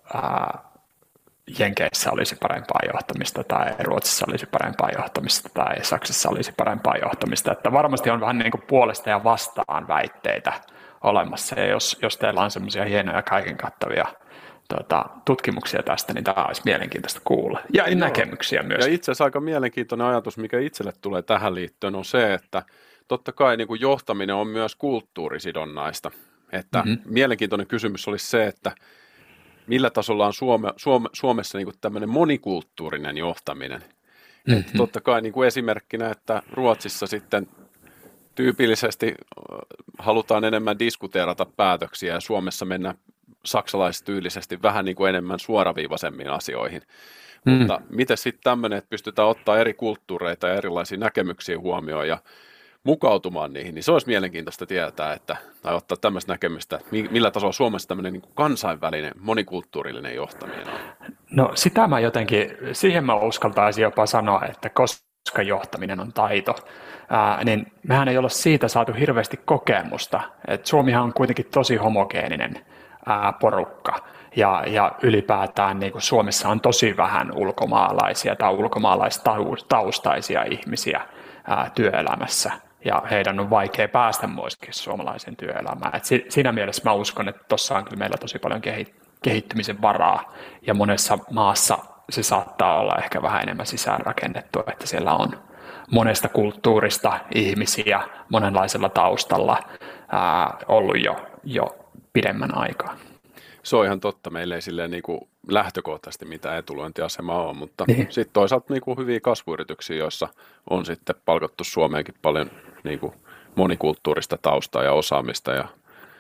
ää, Jenkeissä olisi parempaa johtamista tai Ruotsissa olisi parempaa johtamista tai Saksassa olisi parempaa johtamista. Että varmasti on vähän niin kuin puolesta ja vastaan väitteitä olemassa. Ja jos, jos teillä on semmoisia hienoja kaiken kattavia tota, tutkimuksia tästä, niin tämä olisi mielenkiintoista kuulla. Ja Joo. näkemyksiä myös.
Ja itse asiassa aika mielenkiintoinen ajatus, mikä itselle tulee tähän liittyen, on se, että totta kai niin kuin johtaminen on myös kulttuurisidonnaista. Että mm-hmm. mielenkiintoinen kysymys olisi se, että millä tasolla on Suome, Suome, Suomessa niin kuin tämmöinen monikulttuurinen johtaminen. Mm-hmm. Että totta kai niin kuin esimerkkinä, että Ruotsissa sitten tyypillisesti halutaan enemmän diskuteerata päätöksiä ja Suomessa mennä saksalaistyylisesti vähän niin kuin enemmän suoraviivaisemmin asioihin. Mm-hmm. Mutta miten sitten tämmöinen, että pystytään ottaa eri kulttuureita ja erilaisia näkemyksiä huomioon ja mukautumaan niihin, niin se olisi mielenkiintoista tietää, että, tai ottaa tämmöistä näkemystä, millä tasolla Suomessa tämmöinen niin kuin kansainvälinen, monikulttuurillinen johtaminen on.
No sitä mä jotenkin, siihen mä uskaltaisin jopa sanoa, että koska johtaminen on taito, ää, niin mehän ei olla siitä saatu hirveästi kokemusta. Et Suomihan on kuitenkin tosi homogeeninen ää, porukka, ja, ja ylipäätään niin kuin Suomessa on tosi vähän ulkomaalaisia tai ulkomaalaistaustaisia ihmisiä ää, työelämässä. Ja heidän on vaikea päästä myöskin suomalaisen työelämään. Et siinä mielessä mä uskon, että tuossa on kyllä meillä tosi paljon kehittymisen varaa. Ja monessa maassa se saattaa olla ehkä vähän enemmän sisäänrakennettua, että siellä on monesta kulttuurista ihmisiä monenlaisella taustalla ää, ollut jo, jo pidemmän aikaa.
Se on ihan totta. Meillä ei silleen niin kuin lähtökohtaisesti mitään etulyöntiasemaa ole, mutta
niin.
Sitten toisaalta niin kuin hyviä kasvuyrityksiä, joissa on sitten palkattu Suomeenkin paljon niin kuin monikulttuurista taustaa ja osaamista. Ja,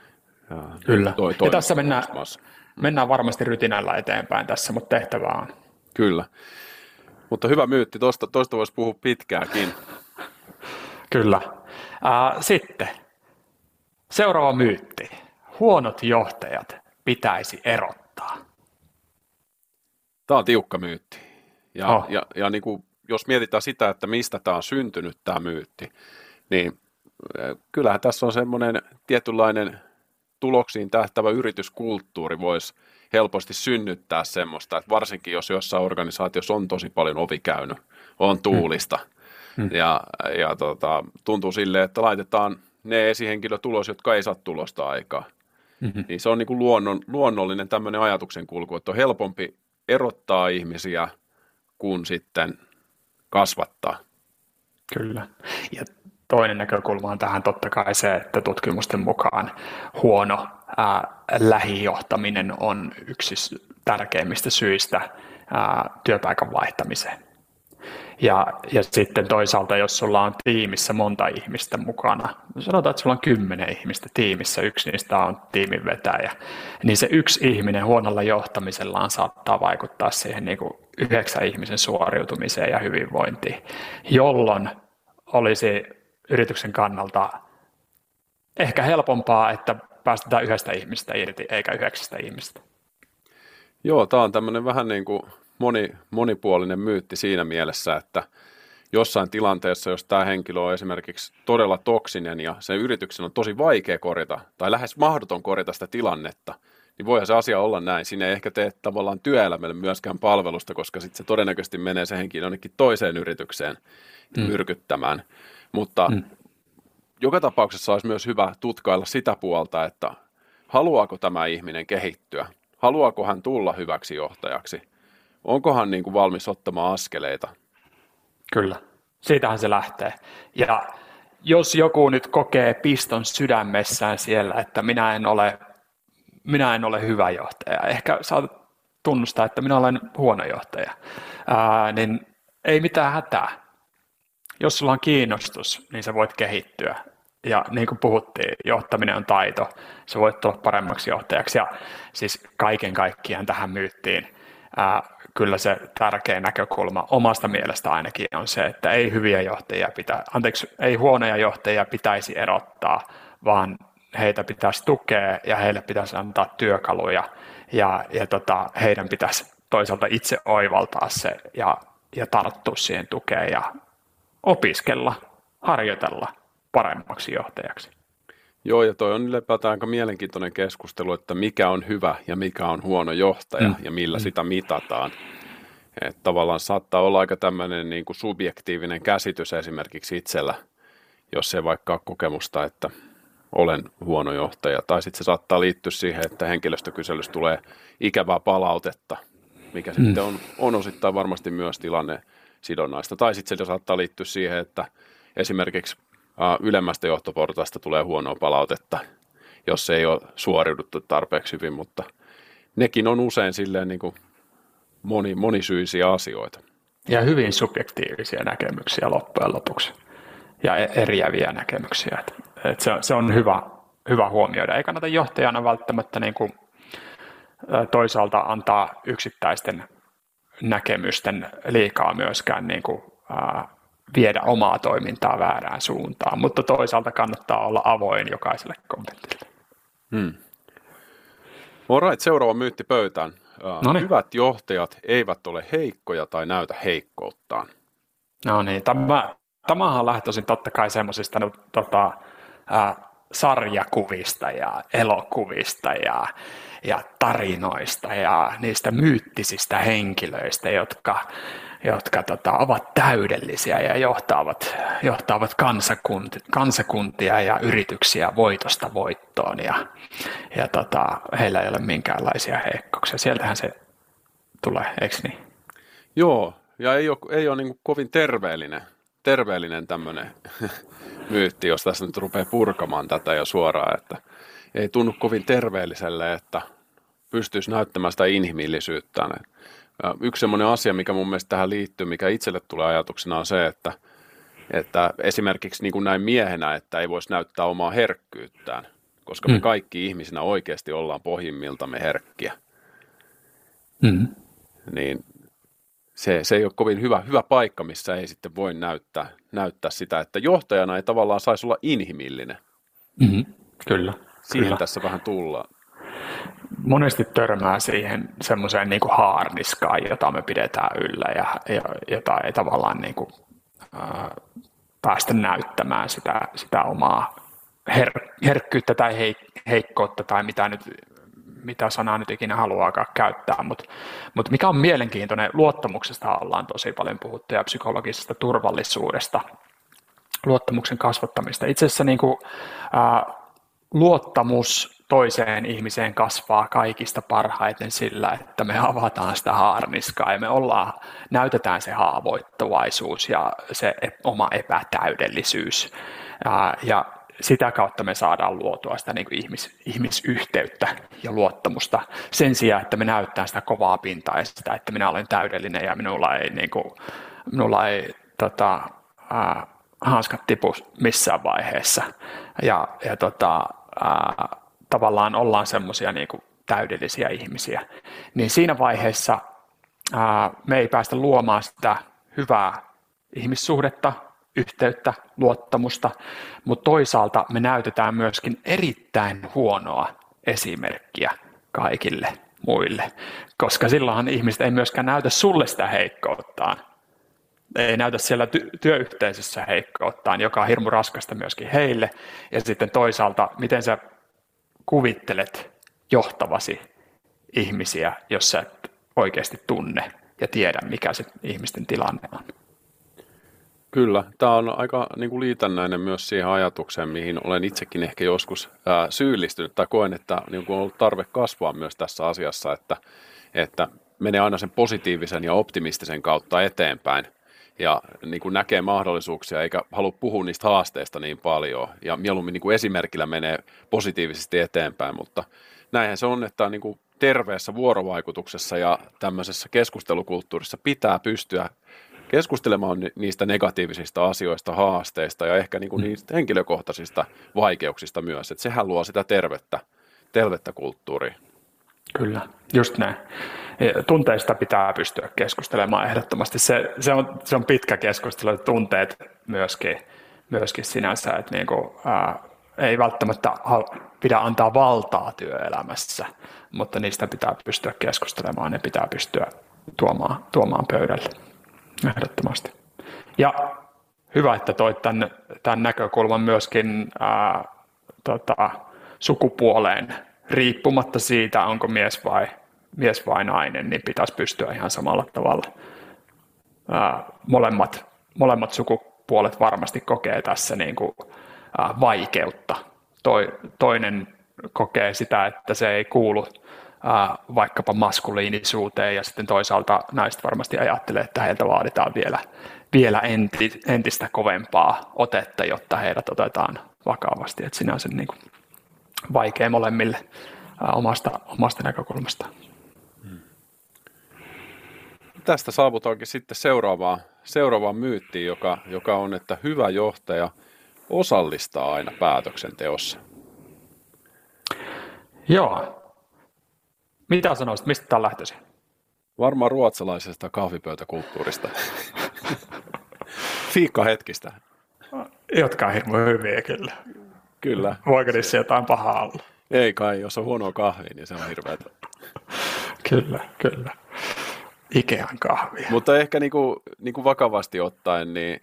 ja
Kyllä.
Toi,
ja tässä mennään, mennään varmasti rytinällä eteenpäin tässä, mutta tehtävää on.
Kyllä. Mutta hyvä myytti. Tuosta, tuosta voisi puhua pitkääkin.
Kyllä. Äh, sitten seuraava myytti. Huonot johtajat pitäisi erottaa.
Tämä on tiukka myytti. Ja,
oh.
ja, ja niin kuin, jos mietitään sitä, että mistä tämä on syntynyt tämä myytti, niin kyllähän tässä on semmoinen tietynlainen tuloksiin tähtävä yrityskulttuuri voisi helposti synnyttää semmoista, että varsinkin jos jossain organisaatiossa on tosi paljon ovi käynyt, on tuulista mm. ja, ja tota, tuntuu silleen, että laitetaan ne esihenkilöt ulos, jotka ei saa tulosta aikaa. mm-hmm. niin se on niin kuin luonnon, luonnollinen tämmöinen ajatuksen kulku, että on helpompi erottaa ihmisiä kuin sitten kasvattaa.
Kyllä. Ja toinen näkökulma on tähän totta kai se, että tutkimusten mukaan huono ää, lähijohtaminen on yksi tärkeimmistä syistä ää, työpaikan vaihtamiseen. Ja, ja sitten toisaalta, jos sulla on tiimissä monta ihmistä mukana, sanotaan, että sulla on kymmenen ihmistä tiimissä, yksi niistä on tiimin vetäjä, niin se yksi ihminen huonolla johtamisellaan saattaa vaikuttaa siihen niin kuin yhdeksän ihmisen suoriutumiseen ja hyvinvointiin, jolloin olisi yrityksen kannalta ehkä helpompaa, että päästetään yhdestä ihmistä irti, eikä yhdeksästä ihmistä.
Joo, tämä on tämmöinen vähän niin kuin moni, monipuolinen myytti siinä mielessä, että jossain tilanteessa, jos tämä henkilö on esimerkiksi todella toksinen ja sen yrityksen on tosi vaikea korjata tai lähes mahdoton korjata sitä tilannetta, niin voihan se asia olla näin. Siinä ei ehkä tee tavallaan työelämälle myöskään palvelusta, koska sitten se todennäköisesti menee se henkilö jonnekin toiseen yritykseen mm. myrkyttämään. Mutta mm. joka tapauksessa olisi myös hyvä tutkailla sitä puolta, että haluaako tämä ihminen kehittyä, haluaako hän tulla hyväksi johtajaksi, onko hän niin kuin valmis ottamaan askeleita.
Kyllä, siitähän se lähtee. Ja jos joku nyt kokee piston sydämessään siellä, että minä en ole, minä en ole hyvä johtaja, ehkä saat tunnustaa, että minä olen huono johtaja, ää, niin ei mitään hätää. Jos sulla on kiinnostus, niin sä voit kehittyä. Ja niin kuin puhuttiin, johtaminen on taito. Sä voit tulla paremmaksi johtajaksi. Ja siis kaiken kaikkiaan tähän myyttiin ää, kyllä se tärkein näkökulma omasta mielestä ainakin on se, että ei hyviä johtajia pitä, anteeksi, ei huonoja johtajia pitäisi erottaa, vaan heitä pitäisi tukea ja heille pitäisi antaa työkaluja ja, ja tota, heidän pitäisi toisaalta itse oivaltaa se ja, ja tarttua siihen tukeen ja opiskella, harjoitella paremmaksi johtajaksi.
Joo, ja toi on ylipäätään aika mielenkiintoinen keskustelu, että mikä on hyvä ja mikä on huono johtaja mm. ja millä mm. sitä mitataan. Että tavallaan saattaa olla aika tämmöinen niin kuin subjektiivinen käsitys esimerkiksi itsellä, jos ei vaikka ole kokemusta, että olen huono johtaja. Tai sitten se saattaa liittyä siihen, että henkilöstökyselyssä tulee ikävää palautetta, mikä mm. sitten on, on osittain varmasti myös tilanne sidonnaista. Tai sitten se saattaa liittyä siihen, että esimerkiksi ylemmästä johtoportaasta tulee huonoa palautetta, jos ei ole suoriuduttu tarpeeksi hyvin, mutta nekin on usein silleen niin kuin moni, monisyisiä asioita.
Ja hyvin subjektiivisia näkemyksiä loppujen lopuksi ja eriäviä näkemyksiä. Et, et se, se on hyvä, hyvä huomioida. Ei kannata johtajana välttämättä niin kuin toisaalta antaa yksittäisten näkemysten liikaa myöskään niin kuin, ää, viedä omaa toimintaa väärään suuntaan, mutta toisaalta kannattaa olla avoin jokaiselle kommentille.
Hmm. Alright, seuraava myytti pöytään. Uh, hyvät johtajat eivät ole heikkoja tai näytä heikkouttaan.
No niin, tämä, tämähän on lähtöisin totta kai semmoisista no, tota, äh, sarjakuvista ja elokuvista ja, ja tarinoista ja niistä myyttisistä henkilöistä, jotka jotka tota, ovat täydellisiä ja johtavat, johtavat kansakuntia, kansakuntia ja yrityksiä voitosta voittoon ja, ja tota, heillä ei ole minkäänlaisia heikkouksia. Sieltähän se tulee, eikö niin?
Joo, ja ei ole, ei ole niin kuin kovin terveellinen, terveellinen tämmöinen myytti, jos tässä nyt rupeaa purkamaan tätä jo suoraan, että ei tunnu kovin terveelliselle, että pystyisi näyttämään sitä inhimillisyyttään. Yksi semmoinen asia, mikä mun mielestä tähän liittyy, mikä itselle tulee ajatuksena on se, että, että esimerkiksi niin kuin näin miehenä, että ei voisi näyttää omaa herkkyyttään, koska me mm. kaikki ihmisinä oikeasti ollaan pohjimmiltamme herkkiä. Mm. Niin se, se ei ole kovin hyvä, hyvä paikka, missä ei sitten voi näyttää, näyttää sitä, että johtajana ei tavallaan saisi olla inhimillinen.
Mm-hmm. Kyllä.
Siihen
kyllä.
Tässä vähän tullaan.
Monesti törmää siihen semmoiseen niin kuin haarniskaan, jota me pidetään yllä ja, ja jota ei tavallaan niin kuin, ää, päästä näyttämään sitä, sitä omaa her, herkkyyttä tai heik- heikkoutta tai mitä, nyt, mitä sanaa nyt ikinä haluaakaan käyttää. Mutta mut mikä on mielenkiintoinen, luottamuksesta ollaan tosi paljon puhuttu ja psykologisesta turvallisuudesta, luottamuksen kasvattamista. Itse asiassa niin kuin, ää, luottamus toiseen ihmiseen kasvaa kaikista parhaiten sillä, että me avataan sitä haarniskaa ja me ollaan, näytetään se haavoittuvaisuus ja se oma epätäydellisyys. Ja, ja sitä kautta me saadaan luotua sitä niin kuin ihmis, ihmisyhteyttä ja luottamusta sen sijaan, että me näyttää sitä kovaa pintaa ja sitä, että minä olen täydellinen ja minulla ei, niin kuin, minulla ei tota, ää, hanskat tipu missään vaiheessa. Ja, ja tota, ää, tavallaan ollaan semmoisia niin kuin täydellisiä ihmisiä. Niin siinä vaiheessa ää, me ei päästä luomaan sitä hyvää ihmissuhdetta, yhteyttä, luottamusta, mutta toisaalta me näytetään myöskin erittäin huonoa esimerkkiä kaikille muille, koska silloinhan ihmiset ei myöskään näytä sulle sitä heikkouttaan. Ei näytä siellä ty- työyhteisössä heikkouttaan, joka on hirmu raskasta myöskin heille. Ja sitten toisaalta, miten sä kuvittelet johtavasi ihmisiä, jos sä et oikeasti tunne ja tiedä, mikä se ihmisten tilanne on.
Kyllä, tämä on aika niin kuin liitännäinen myös siihen ajatukseen, mihin olen itsekin ehkä joskus ää, syyllistynyt tai koen, että niin kuin on ollut tarve kasvaa myös tässä asiassa, että, että menee aina sen positiivisen ja optimistisen kautta eteenpäin ja niin kuin näkee mahdollisuuksia eikä halua puhua niistä haasteista niin paljon ja mieluummin niin kuin esimerkillä menee positiivisesti eteenpäin, mutta näinhän se on, että niin kuin terveessä vuorovaikutuksessa ja tämmöisessä keskustelukulttuurissa pitää pystyä keskustelemaan niistä negatiivisista asioista, haasteista ja ehkä niin kuin niistä henkilökohtaisista vaikeuksista myös. Että sehän luo sitä tervettä, tervettä kulttuuria.
Kyllä, just näin. Tunteista pitää pystyä keskustelemaan ehdottomasti. Se, se, on, se on pitkä keskustelu, tunteet myöskin, myöskin sinänsä, että niin kuin, ää, ei välttämättä pidä antaa valtaa työelämässä, mutta niistä pitää pystyä keskustelemaan, ne pitää pystyä tuomaan, tuomaan pöydälle. Ehdottomasti. Ja hyvä, että toit tämän, tämän näkökulman myöskin ää, tota, sukupuoleen riippumatta siitä, onko mies vai, mies vai nainen, niin pitäisi pystyä ihan samalla tavalla. Ää, molemmat, molemmat sukupuolet varmasti kokee tässä niin kuin, ää, vaikeutta. Toi, toinen kokee sitä, että se ei kuulu vaikkapa maskuliinisuuteen ja sitten toisaalta naiset varmasti ajattelee, että heiltä vaaditaan vielä, vielä enti, entistä kovempaa otetta, jotta heidät otetaan vakavasti. Että sinänsä niin kuin vaikea molemmille ää, omasta, omasta näkökulmasta. Hmm.
Tästä saavutaankin sitten seuraavaan, seuraavaan myyttiin, joka, joka on, että hyvä johtaja osallistaa aina päätöksenteossa.
Joo. Mitä sanoisit, mistä tämä on lähtöisin?
Varmaan ruotsalaisesta kahvipöytäkulttuurista. Fiikkahetkistä.
Jotka on hirmu hyviä kyllä.
Kyllä.
Voiko niissä jotain pahaa olla?
Ei kai, jos on huonoa kahvia, niin se on hirveätä.
Kyllä, kyllä. Ikean kahvia.
Mutta ehkä niinku, niinku vakavasti ottaen, niin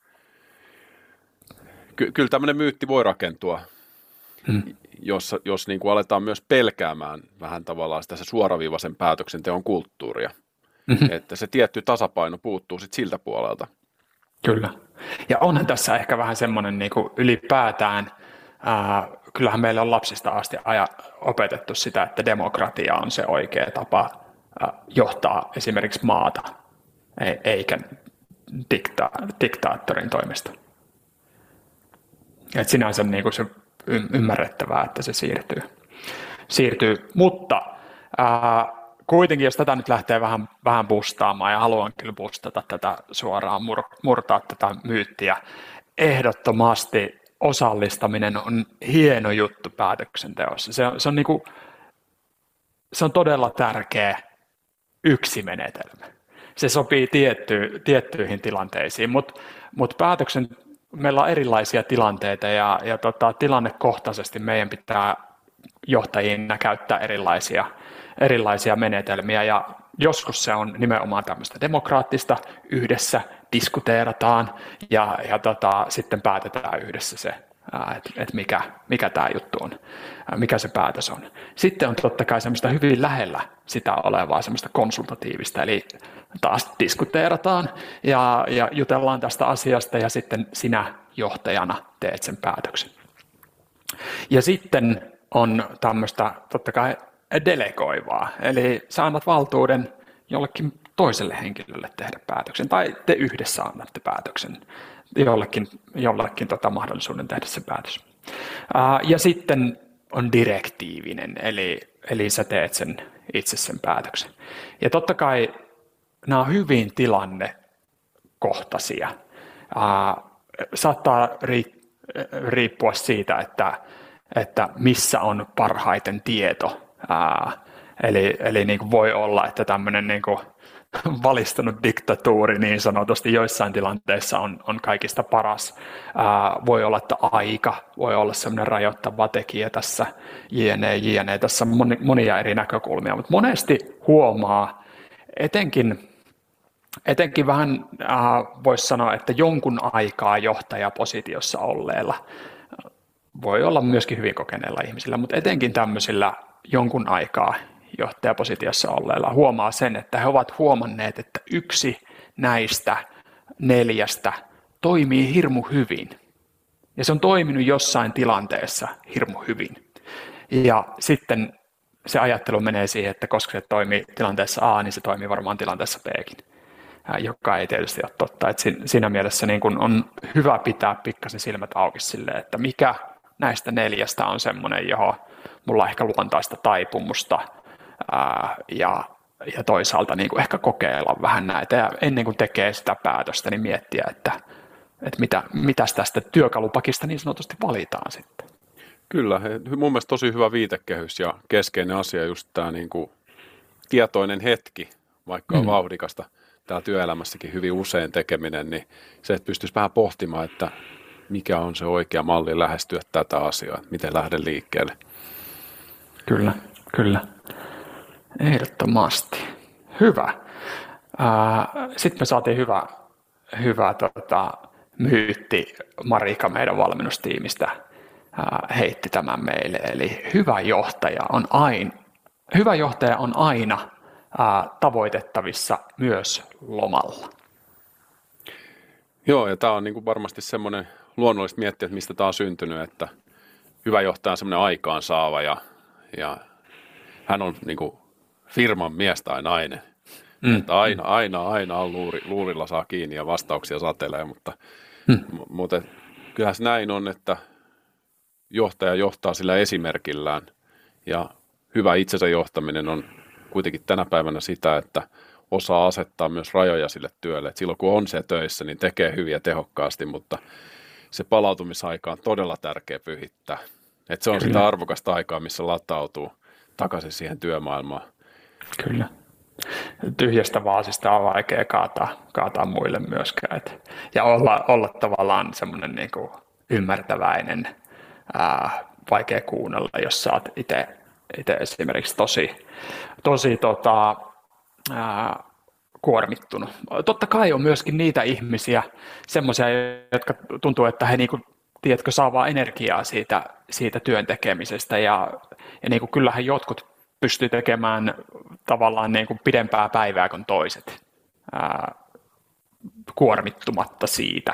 ky- kyllä tämmöinen myytti voi rakentua. Hmm. Jos, jos niin kuin aletaan myös pelkäämään vähän tavallaan sitä se suoraviivaisen päätöksenteon kulttuuria. Mm-hmm. Että se tietty tasapaino puuttuu sit siltä puolelta.
Kyllä. Ja onhan tässä ehkä vähän semmoinen niin kuin ylipäätään, ää, kyllähän meillä on lapsista asti aja, opetettu sitä, että demokratia on se oikea tapa ää, johtaa esimerkiksi maata, eikä dikta, diktaattorin toimesta. Et sinänsä niin kuin se ymmärrettävää, että se siirtyy. siirtyy. Mutta ää, kuitenkin, jos tätä nyt lähtee vähän, vähän bustaamaan, ja haluan kyllä bustata tätä suoraan, mur, murtaa tätä myyttiä, ehdottomasti osallistaminen on hieno juttu päätöksenteossa. Se on, se on, niinku, se on todella tärkeä yksi menetelmä. Se sopii tietty, tiettyihin tilanteisiin, mutta mut päätöksen meillä on erilaisia tilanteita ja, ja tota, tilannekohtaisesti meidän pitää johtajina käyttää erilaisia, erilaisia menetelmiä ja joskus se on nimenomaan tämmöistä demokraattista, yhdessä diskuteerataan ja, ja tota, sitten päätetään yhdessä se, että et mikä, mikä tämä juttu on, mikä se päätös on. Sitten on totta kai semmoista hyvin lähellä sitä olevaa semmoista konsultatiivista, eli taas diskuteerataan ja, ja jutellaan tästä asiasta ja sitten sinä johtajana teet sen päätöksen. Ja sitten on tämmöistä totta kai delegoivaa, eli sä annat valtuuden jollekin toiselle henkilölle tehdä päätöksen, tai te yhdessä annatte päätöksen, jollekin, jollekin tota mahdollisuuden tehdä se päätös. Ää, ja sitten on direktiivinen, eli, eli sä teet sen itse sen päätöksen. Ja totta kai nämä on hyvin tilannekohtaisia. Ää, saattaa riippua siitä, että, että missä on parhaiten tieto. Ää, eli eli niin kuin voi olla, että tämmöinen niin kuin valistunut diktatuuri niin sanotusti joissain tilanteissa on, on kaikista paras. Ää, voi olla, että aika voi olla semmoinen rajoittava tekijä tässä, jne, jne. Tässä on moni, monia eri näkökulmia, mutta monesti huomaa, etenkin, etenkin vähän äh, voisi sanoa, että jonkun aikaa johtajapositiossa olleella, voi olla myöskin hyvin kokeneilla ihmisillä, mutta etenkin tämmöisillä jonkun aikaa johtajapositiossa olleilla huomaa sen, että he ovat huomanneet, että yksi näistä neljästä toimii hirmu hyvin. Ja se on toiminut jossain tilanteessa hirmu hyvin. Ja sitten se ajattelu menee siihen, että koska se toimii tilanteessa A, niin se toimii varmaan tilanteessa B:kin, joka ei tietysti ole totta. Että siinä mielessä niin kun on hyvä pitää pikkasen silmät auki silleen, että mikä näistä neljästä on semmoinen, johon mulla on ehkä luontaista taipumusta, Ää, ja, ja toisaalta niin kuin ehkä kokeilla vähän näitä ja ennen kuin tekee sitä päätöstä, niin miettiä, että, että mitä, mitäs tästä työkalupakista niin sanotusti valitaan sitten.
Kyllä, mun mielestä tosi hyvä viitekehys ja keskeinen asia just tämä niin kuin tietoinen hetki, vaikka on mm. vauhdikasta täällä työelämässäkin hyvin usein tekeminen, niin se, että pystyisi vähän pohtimaan, että mikä on se oikea malli lähestyä tätä asiaa, miten lähden liikkeelle.
Kyllä, kyllä. Ehdottomasti. Hyvä. Sitten me saatiin hyvä, hyvä tota, myytti. Marika meidän valmennustiimistä heitti tämän meille. Eli hyvä johtaja on aina, hyvä johtaja on aina tavoitettavissa myös lomalla.
Joo, ja tämä on niin kuin varmasti semmoinen luonnollista miettiä, että mistä tämä on syntynyt, että hyvä johtaja on semmoinen aikaansaava ja, ja hän on niin kuin firman mies tai nainen. Mm. Että aina, aina, aina on luuri, luurilla saa kiinni ja vastauksia satelee, mutta, mm. mutta kyllähän se näin on, että johtaja johtaa sillä esimerkillään ja hyvä itsensä johtaminen on kuitenkin tänä päivänä sitä, että osaa asettaa myös rajoja sille työlle. Et silloin kun on se töissä, niin tekee hyvin ja tehokkaasti, mutta se palautumisaika on todella tärkeä pyhittää. Et se on Kyllä. sitä arvokasta aikaa, missä latautuu takaisin siihen työmaailmaan.
Kyllä. Tyhjästä vaasista on vaikea kaataa, kaataa muille myöskään. Et, ja olla, olla tavallaan semmoinen niinku ymmärtäväinen, ää, vaikea kuunnella, jos sä oot itse esimerkiksi tosi, tosi tota, ää, kuormittunut. Totta kai on myöskin niitä ihmisiä, semmoisia, jotka tuntuu, että he niinku, tiedätkö, saa vaan energiaa siitä, siitä työn tekemisestä ja, ja niinku, kyllähän jotkut pystyy tekemään tavallaan niin kuin pidempää päivää kuin toiset, ää, kuormittumatta siitä.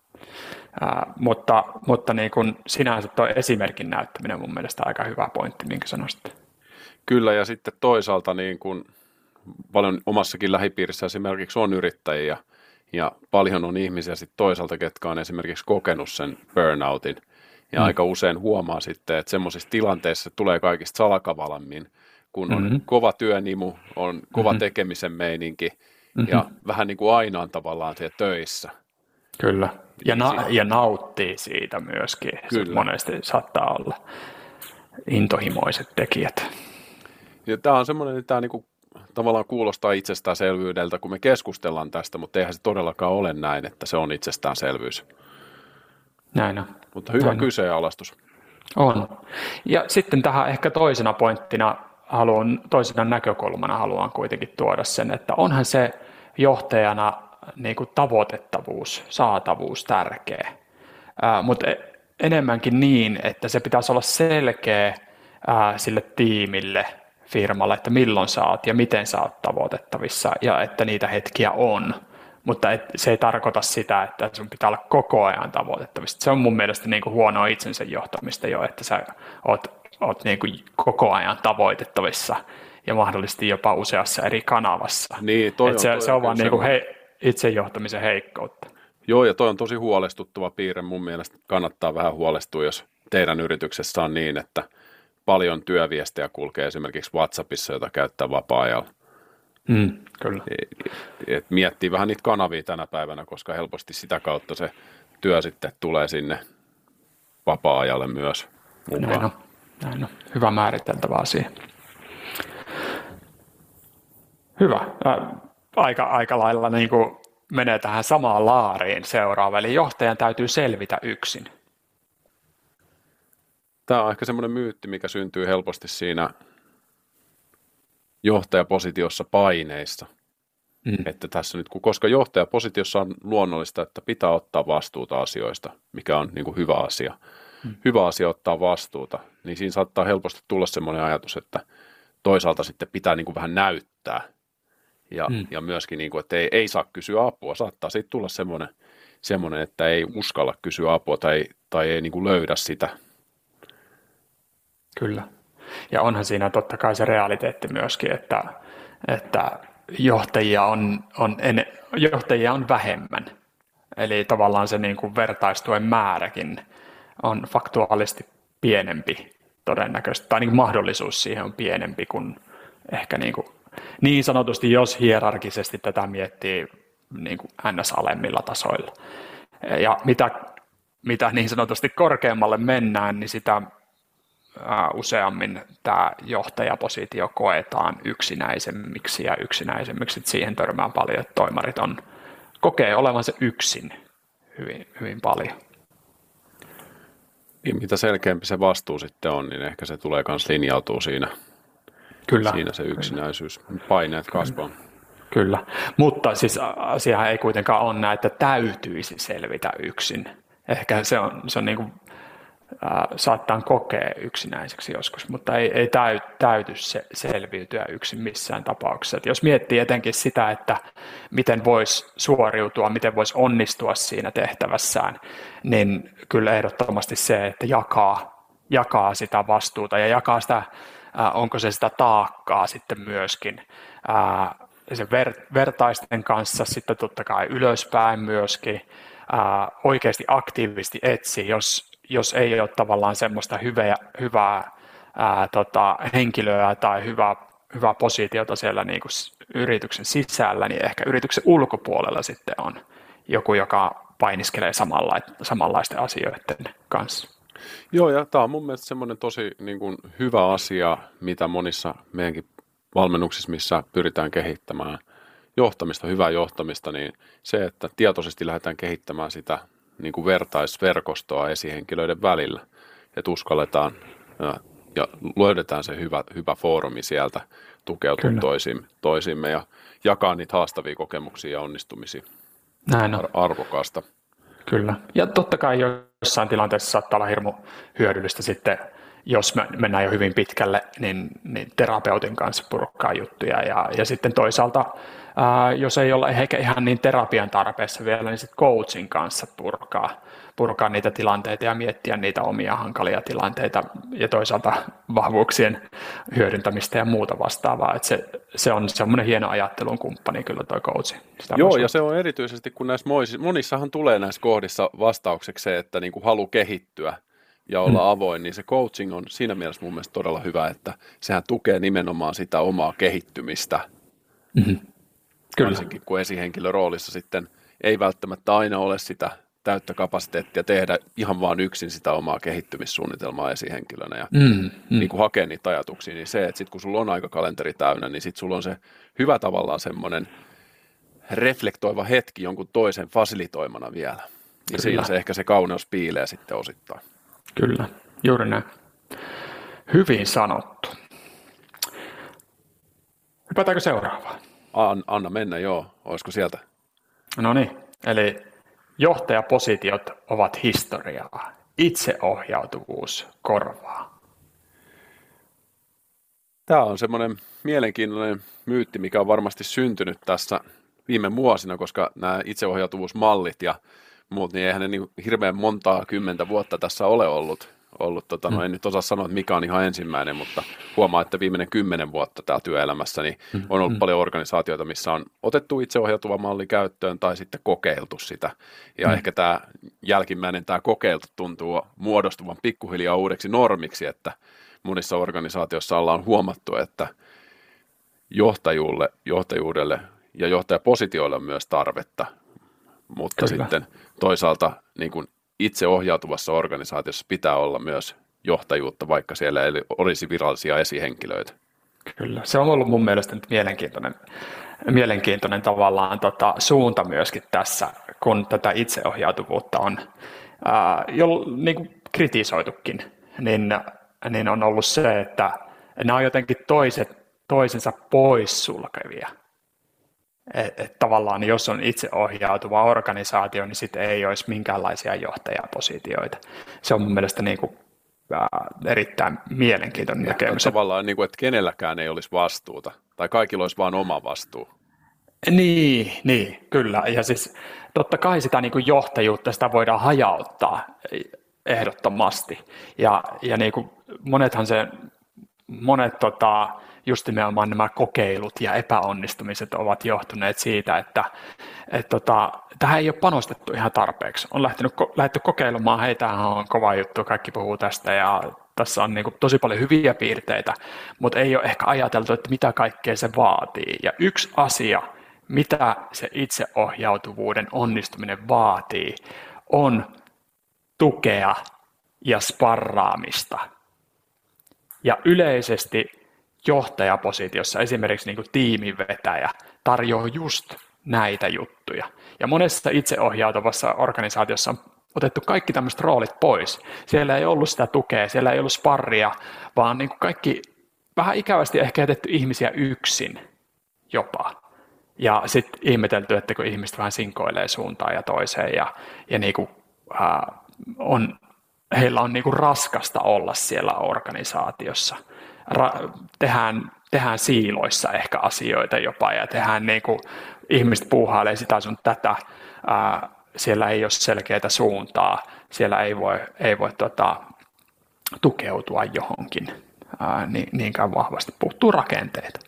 Ää, mutta mutta niin kuin sinänsä tuo esimerkin näyttäminen on mun mielestä aika hyvä pointti, minkä sanoisit.
Kyllä, ja sitten toisaalta niin kuin paljon omassakin lähipiirissä esimerkiksi on yrittäjiä, ja paljon on ihmisiä sitten toisaalta, ketkä on esimerkiksi kokenut sen burnoutin, ja mm. aika usein huomaa sitten, että semmoisissa tilanteissa tulee kaikista salakavalammin, kun on mm-hmm. kova työnimu, on kova mm-hmm. tekemisen meininki mm-hmm. ja vähän niin kuin aina on tavallaan siellä töissä.
Kyllä, ja, na- ja nauttii siitä myöskin. Kyllä. Monesti saattaa olla intohimoiset tekijät.
Ja tämä on semmoinen, että tämä niin kuin tavallaan kuulostaa itsestäänselvyydeltä, kun me keskustellaan tästä, mutta eihän se todellakaan ole näin, että se on itsestäänselvyys.
Näin on.
Mutta hyvä
Näin
kyseenalaistus.
On. Ja sitten tähän ehkä toisena pointtina, haluan, toisena näkökulmana haluan kuitenkin tuoda sen, että onhan se johtajana niin kuin tavoitettavuus, saatavuus tärkeä, ää, mutta enemmänkin niin, että se pitäisi olla selkeä ää, sille tiimille, firmalle, että milloin sä oot ja miten sä oot tavoitettavissa ja että niitä hetkiä on. Mutta et, se ei tarkoita sitä, että sun pitää olla koko ajan tavoitettavissa. Se on mun mielestä niin kuin huonoa itsensä johtamista jo, että sä oot oot niin kuin koko ajan tavoitettavissa ja mahdollisesti jopa useassa eri kanavassa.
Niin, toi on,
se,
toi
se on
on
vaan niin kuin he, itsejohtamisen heikkoutta.
Joo, ja toi on tosi huolestuttava piirre. Mun mielestä kannattaa vähän huolestua, jos teidän yrityksessä on niin, että paljon työviestejä kulkee esimerkiksi WhatsAppissa, jota käyttää vapaa-ajalla.
Mm, kyllä.
Et miettii vähän niitä kanavia tänä päivänä, koska helposti sitä kautta se työ sitten tulee sinne vapaa-ajalle myös mukaan.
Näin on, näin on. Hyvä määriteltävä asia. Hyvä. Aika, aika lailla niin kuin menee tähän samaan laariin seuraava, eli johtajan täytyy selvitä yksin.
Tämä on ehkä semmoinen myytti, mikä syntyy helposti siinä johtajapositiossa paineissa. Mm. Että tässä nyt, koska johtajapositiossa on luonnollista, että pitää ottaa vastuuta asioista, mikä on niin kuin hyvä asia. Mm. Hyvä asia ottaa vastuuta, niin siinä saattaa helposti tulla semmoinen ajatus, että toisaalta sitten pitää niin kuin vähän näyttää. Ja, mm. ja myöskin, niin kuin, että ei, ei saa kysyä apua. Saattaa siitä tulla semmoinen, semmoinen että ei uskalla kysyä apua tai, tai ei niin kuin löydä sitä.
Kyllä. Ja onhan siinä totta kai se realiteetti myöskin, että, että johtajia, on, on en, johtajia on vähemmän. Eli tavallaan se niin kuin vertaistuen määräkin on faktuaalisesti pienempi todennäköisesti. Tai niin kuin mahdollisuus siihen on pienempi kuin ehkä niin kuin niin sanotusti, jos hierarkisesti tätä miettii niin kuin ns-alemmilla tasoilla. Ja mitä, mitä niin sanotusti korkeammalle mennään, niin sitä ää, useammin tämä johtajapositio koetaan yksinäisemmiksi ja yksinäisemmiksi. Siihen törmää paljon, että toimarit on, kokee olevansa yksin hyvin, hyvin paljon.
Ja mitä selkeämpi se vastuu sitten on, niin ehkä se tulee myös linjautua siinä.
Kyllä.
Siinä se yksinäisyys, paineet kasvaa.
Kyllä, mutta siis asiahan ei kuitenkaan ole näin, että täytyisi selvitä yksin. Ehkä se on, se on niin kuin, äh, saattaa kokea yksinäiseksi joskus, mutta ei, ei täy, täyty se, selviytyä yksin missään tapauksessa. Et jos miettii etenkin sitä, että miten voisi suoriutua, miten voisi onnistua siinä tehtävässään, niin kyllä ehdottomasti se, että jakaa, jakaa sitä vastuuta ja jakaa sitä, onko se sitä taakkaa sitten myöskin ää, sen ver, vertaisten kanssa, sitten totta kai ylöspäin myöskin, ää, oikeasti aktiivisesti etsi, jos, jos ei ole tavallaan semmoista hyvää, hyvää ää, tota, henkilöä tai hyvää, hyvää positiota siellä niin kuin yrityksen sisällä, niin ehkä yrityksen ulkopuolella sitten on joku, joka painiskelee samalla, samanlaisten asioiden kanssa.
Joo, ja tämä on mun mielestä semmoinen tosi niin kuin hyvä asia, mitä monissa meidänkin valmennuksissa, missä pyritään kehittämään johtamista, hyvää johtamista, niin se, että tietoisesti lähdetään kehittämään sitä niin kuin vertaisverkostoa esihenkilöiden välillä, että uskalletaan ja, ja löydetään se hyvä, hyvä foorumi sieltä tukeutua toisiimme, toisimme ja jakaa niitä haastavia kokemuksia ja onnistumisia.
Näin on.
Ar- arvokasta.
Kyllä. Ja totta kai jossain tilanteessa saattaa olla hirmu hyödyllistä sitten, jos me mennään jo hyvin pitkälle, niin, niin terapeutin kanssa purkaa juttuja. Ja, ja sitten toisaalta, ää, jos ei olla ehkä ihan niin terapian tarpeessa vielä, niin sitten coachin kanssa purkaa, purkaa niitä tilanteita ja miettiä niitä omia hankalia tilanteita ja toisaalta vahvuuksien hyödyntämistä ja muuta vastaavaa. Että se, se on semmoinen hieno ajattelun kumppani kyllä toi coachi. Sitä
Joo, ja se on erityisesti, kun näissä monissahan tulee näissä kohdissa vastaukseksi se, että niin kuin halu kehittyä ja olla hmm. avoin, niin se coaching on siinä mielessä mun mielestä todella hyvä, että sehän tukee nimenomaan sitä omaa kehittymistä.
Mm-hmm. Kyllä.
Varsinkin kun esihenkilön roolissa sitten ei välttämättä aina ole sitä täyttä kapasiteettia tehdä ihan vaan yksin sitä omaa kehittymissuunnitelmaa esihenkilönä ja mm, mm. niin kuin hakea niitä ajatuksia, niin se, että sitten kun sulla on aikakalenteri täynnä, niin sitten sulla on se hyvä tavallaan semmoinen reflektoiva hetki jonkun toisen fasilitoimana vielä. Niin siinä se ehkä se kauneus piilee sitten osittain.
Kyllä, juuri näin. Hyvin sanottu. Hypätäänkö seuraavaan?
An, anna mennä, joo. Olisiko sieltä?
No niin, eli johtajapositiot ovat historiaa. Itseohjautuvuus korvaa.
Tämä on semmoinen mielenkiintoinen myytti, mikä on varmasti syntynyt tässä viime vuosina, koska nämä itseohjautuvuusmallit ja muut, niin eihän ne niin hirveän montaa kymmentä vuotta tässä ole ollut, ollut tota, no en nyt osaa sanoa, että mikä on ihan ensimmäinen, mutta huomaa, että viimeinen kymmenen vuotta täällä työelämässä niin on ollut paljon organisaatioita, missä on otettu itseohjautuva malli käyttöön tai sitten kokeiltu sitä. Ja mm. ehkä tämä jälkimmäinen, tämä kokeiltu tuntuu muodostuvan pikkuhiljaa uudeksi normiksi, että monissa organisaatioissa ollaan huomattu, että johtajuudelle, johtajuudelle ja johtajapositioille on myös tarvetta, mutta Kyllä. sitten toisaalta niin kuin itseohjautuvassa organisaatiossa pitää olla myös johtajuutta, vaikka siellä ei olisi virallisia esihenkilöitä.
Kyllä, se on ollut mun mielestä nyt mielenkiintoinen, mielenkiintoinen tavallaan tota, suunta myöskin tässä, kun tätä itseohjautuvuutta on ää, jo niin kuin kritisoitukin, niin, niin on ollut se, että nämä on jotenkin toiset, toisensa poissulkevia. Että et tavallaan jos on itseohjautuva organisaatio, niin sitten ei olisi minkäänlaisia johtajapositioita. Se on mun mielestä niin kuin, ää, erittäin mielenkiintoinen ja näkemys.
Tavallaan niin kuin, että kenelläkään ei olisi vastuuta, tai kaikilla olisi vain oma vastuu.
Niin, niin, kyllä. Ja siis totta kai sitä niin kuin johtajuutta, sitä voidaan hajauttaa ehdottomasti. Ja, ja niin kuin monethan se, monet tota, just nimenomaan nämä kokeilut ja epäonnistumiset ovat johtuneet siitä, että et tota, tähän ei ole panostettu ihan tarpeeksi. On lähtenyt, lähdetty kokeilemaan, hei tämähän on kova juttu, kaikki puhuu tästä ja tässä on niin kuin tosi paljon hyviä piirteitä, mutta ei ole ehkä ajateltu, että mitä kaikkea se vaatii. Ja yksi asia, mitä se itseohjautuvuuden onnistuminen vaatii, on tukea ja sparraamista. Ja yleisesti johtajapositiossa esimerkiksi niin kuin tiiminvetäjä tarjoaa just näitä juttuja. Ja monessa itseohjautuvassa organisaatiossa on otettu kaikki tämmöiset roolit pois. Siellä ei ollut sitä tukea, siellä ei ollut sparria, vaan niin kuin kaikki vähän ikävästi ehkä jätetty ihmisiä yksin jopa. Ja sitten ihmetelty, että kun ihmiset vähän sinkoilee suuntaan ja toiseen ja, ja niin kuin, ää, on, heillä on niin kuin raskasta olla siellä organisaatiossa. Ra- tehdään, tehdään siiloissa ehkä asioita jopa ja tehdään niin kuin, ihmiset puuhailee sitä sun tätä, ää, siellä ei ole selkeää suuntaa, siellä ei voi, ei voi tota, tukeutua johonkin ää, niin, niinkään vahvasti, puuttuu rakenteita.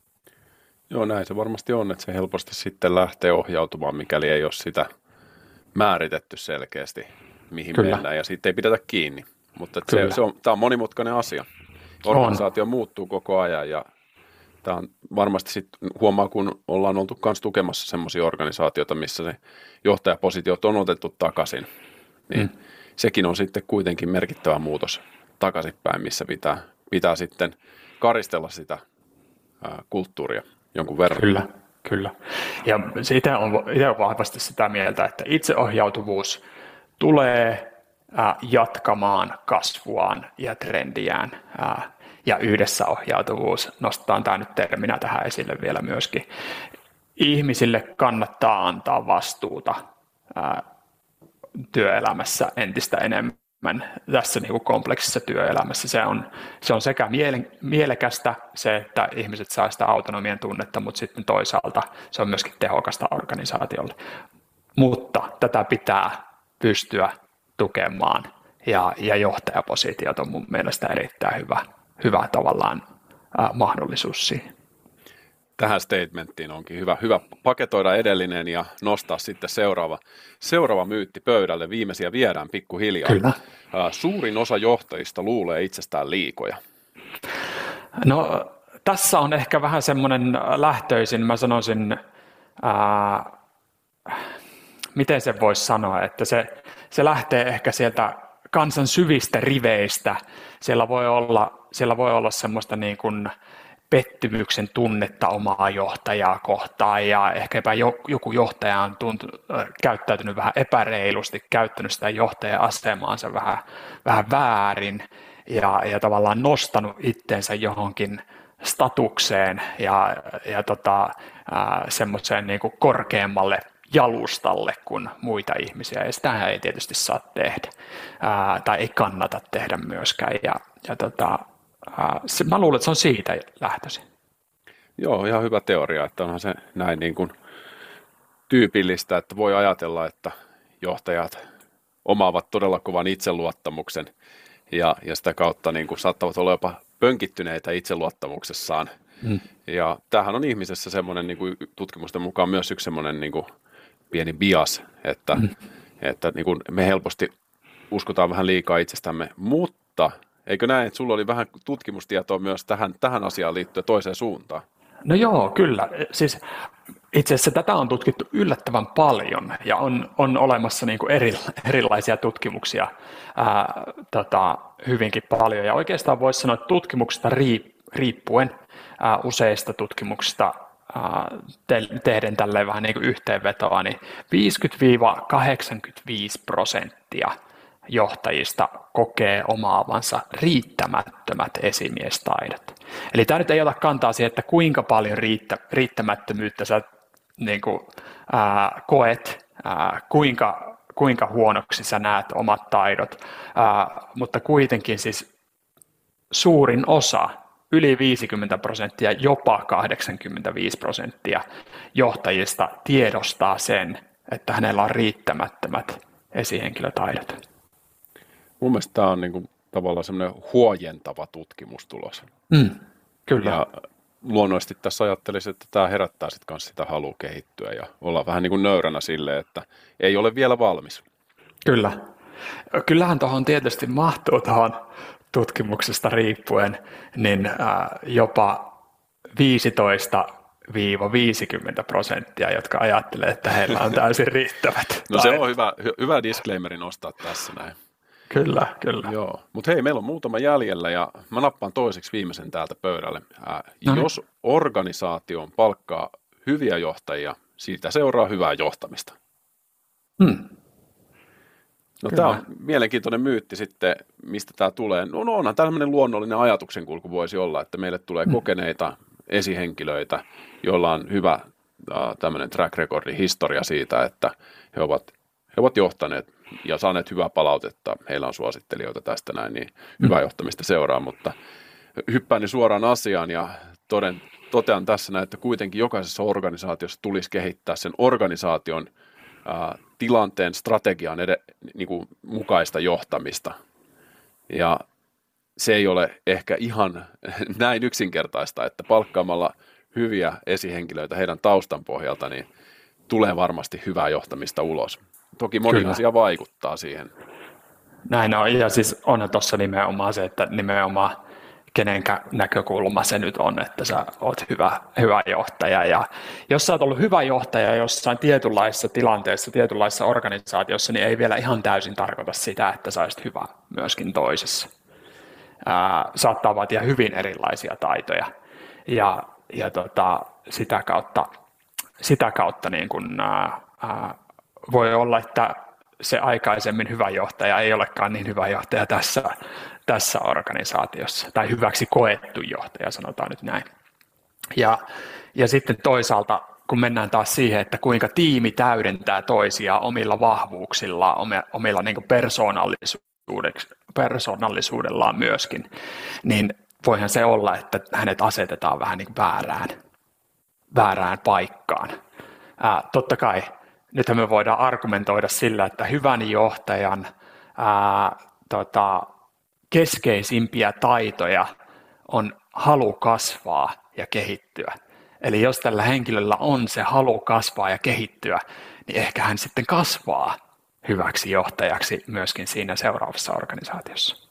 Joo, näin se varmasti on, että se helposti sitten lähtee ohjautumaan, mikäli ei ole sitä määritetty selkeästi, mihin Kyllä. mennään, ja siitä ei pidetä kiinni. Mutta se, se on, tämä on monimutkainen asia. Organisaatio on. muuttuu koko ajan, ja tämä on varmasti sitten huomaa, kun ollaan oltu myös tukemassa semmoisia organisaatioita, missä se johtajapositiot on otettu takaisin, niin mm. sekin on sitten kuitenkin merkittävä muutos takaisinpäin, missä pitää, pitää sitten karistella sitä ää, kulttuuria jonkun verran.
Kyllä, kyllä. Ja itse on, itse on vahvasti sitä mieltä, että itseohjautuvuus tulee ää, jatkamaan kasvuaan ja trendiään. Ää, ja yhdessä ohjautuvuus, nostetaan tämä nyt terminä tähän esille vielä myöskin. Ihmisille kannattaa antaa vastuuta ää, työelämässä entistä enemmän. Tässä niin kuin kompleksissa työelämässä se on, se on sekä miele, mielekästä se, että ihmiset saa sitä autonomian tunnetta, mutta sitten toisaalta se on myöskin tehokasta organisaatiolle. Mutta tätä pitää pystyä tukemaan ja, ja johtajapositiot on mun mielestä erittäin hyvä, hyvä tavallaan äh, mahdollisuus siihen.
Tähän statementtiin onkin hyvä, hyvä paketoida edellinen ja nostaa sitten seuraava, seuraava myytti pöydälle. Viimeisiä viedään pikkuhiljaa.
Kyllä.
Suurin osa johtajista luulee itsestään liikoja.
No tässä on ehkä vähän semmoinen lähtöisin, mä sanoisin, ää, miten se voisi sanoa, että se, se lähtee ehkä sieltä kansan syvistä riveistä. Siellä voi olla, siellä voi olla semmoista niin kuin pettymyksen tunnetta omaa johtajaa kohtaan ja ehkäpä joku johtaja on tuntu, käyttäytynyt vähän epäreilusti, käyttänyt sitä johtajan asemaansa vähän, vähän väärin ja, ja tavallaan nostanut itsensä johonkin statukseen ja, ja tota, semmoiseen niin kuin korkeammalle jalustalle kuin muita ihmisiä ja sitä ei tietysti saa tehdä ää, tai ei kannata tehdä myöskään ja, ja tota, Se, mä luulen, että se on siitä lähtöisin.
Joo, ihan hyvä teoria, että onhan se näin niin kuin tyypillistä, että voi ajatella, että johtajat omaavat todella kovan itseluottamuksen ja, ja sitä kautta niin kuin saattavat olla jopa pönkittyneitä itseluottamuksessaan. Mm. Ja tämähän on ihmisessä semmoinen niin kuin tutkimusten mukaan myös yksi semmoinen niin kuin pieni bias, että, mm. että niin kuin me helposti uskotaan vähän liikaa itsestämme, mutta eikö näin, että sulla oli vähän tutkimustietoa myös tähän, tähän asiaan liittyen toiseen suuntaan?
No joo, kyllä. Siis itse asiassa tätä on tutkittu yllättävän paljon ja on, on olemassa niin kuin eri, erilaisia tutkimuksia ää, tota, hyvinkin paljon. Ja oikeastaan voisi sanoa, että tutkimuksesta riippuen ää, useista tutkimuksista ää, te, tehden tälleen vähän niin kuin yhteenvetoa, niin viisikymmentä kahdeksankymmentäviisi prosenttia johtajista kokee omaavansa riittämättömät esimiestaidot. Eli tämä nyt ei ota kantaa siihen, että kuinka paljon riittä, riittämättömyyttä sä niin kuin, ää, koet, ää, kuinka, kuinka huonoksi sä näet omat taidot, ää, mutta kuitenkin siis suurin osa, yli viisikymmentä prosenttia, jopa kahdeksankymmentäviisi prosenttia johtajista tiedostaa sen, että hänellä on riittämättömät esihenkilötaidot.
Mun mielestä tämä on niin kuin tavallaan semmoinen huojentava tutkimustulos.
Mm, kyllä.
Ja luonnollisesti tässä ajattelisin, että tämä herättää sitten kanssa sitä halua kehittyä ja olla vähän niin kuin nöyränä sille, että ei ole vielä valmis.
Kyllä. Kyllähän tuohon tietysti mahtuu tuohon tutkimuksesta riippuen, niin jopa viisitoista viisikymmentä prosenttia, jotka ajattelee, että heillä on täysin riittävät.
No se on hyvä, hyvä disclaimerin nostaa tässä näin.
Kyllä, kyllä.
Joo, mutta hei, meillä on muutama jäljellä ja mä nappaan toiseksi viimeisen täältä pöydälle. Ää, jos organisaation palkkaa hyviä johtajia, siitä seuraa hyvää johtamista.
Hmm.
No tämä on mielenkiintoinen myytti sitten, mistä tämä tulee. No, no onhan tämmöinen luonnollinen ajatuksenkulku voisi olla, että meille tulee hmm. kokeneita esihenkilöitä, joilla on hyvä äh, tämmöinen track recordi, historia siitä, että he ovat, he ovat johtaneet ja saaneet hyvää palautetta, heillä on suosittelijoita tästä näin, niin hyvää johtamista seuraa, mutta hyppään suoraan asiaan ja toden, totean tässä näin, että kuitenkin jokaisessa organisaatiossa tulisi kehittää sen organisaation ää, tilanteen, strategian ed- niin kuin mukaista johtamista. Ja se ei ole ehkä ihan näin yksinkertaista, että palkkaamalla hyviä esihenkilöitä heidän taustan pohjalta, niin tulee varmasti hyvää johtamista ulos. Toki moni Kyllä. asia vaikuttaa siihen.
Näin on, ja siis onhan tuossa nimenomaan se, että nimenomaan kenenkä näkökulma se nyt on, että sä oot hyvä, hyvä johtaja. Ja jos sä oot ollut hyvä johtaja jossain tietynlaisessa tilanteessa, tietynlaisessa organisaatiossa, niin ei vielä ihan täysin tarkoita sitä, että sä olisit hyvä myöskin toisessa. Ää, saattaa vaatia hyvin erilaisia taitoja, ja, ja tota, sitä kautta, sitä kautta niin kun, ää, ää, voi olla, että se aikaisemmin hyvä johtaja ei olekaan niin hyvä johtaja tässä, tässä organisaatiossa, tai hyväksi koettu johtaja, sanotaan nyt näin. Ja, ja sitten toisaalta, kun mennään taas siihen, että kuinka tiimi täydentää toisiaan omilla vahvuuksillaan, omilla niin kuin persoonallisuudellaan myöskin, niin voihan se olla, että hänet asetetaan vähän niin kuin väärään, väärään paikkaan. Ää, totta kai, nythän me voidaan argumentoida sillä, että hyvän johtajan ää, tota, keskeisimpiä taitoja on halu kasvaa ja kehittyä. Eli jos tällä henkilöllä on se halu kasvaa ja kehittyä, niin ehkä hän sitten kasvaa hyväksi johtajaksi myöskin siinä seuraavassa organisaatiossa.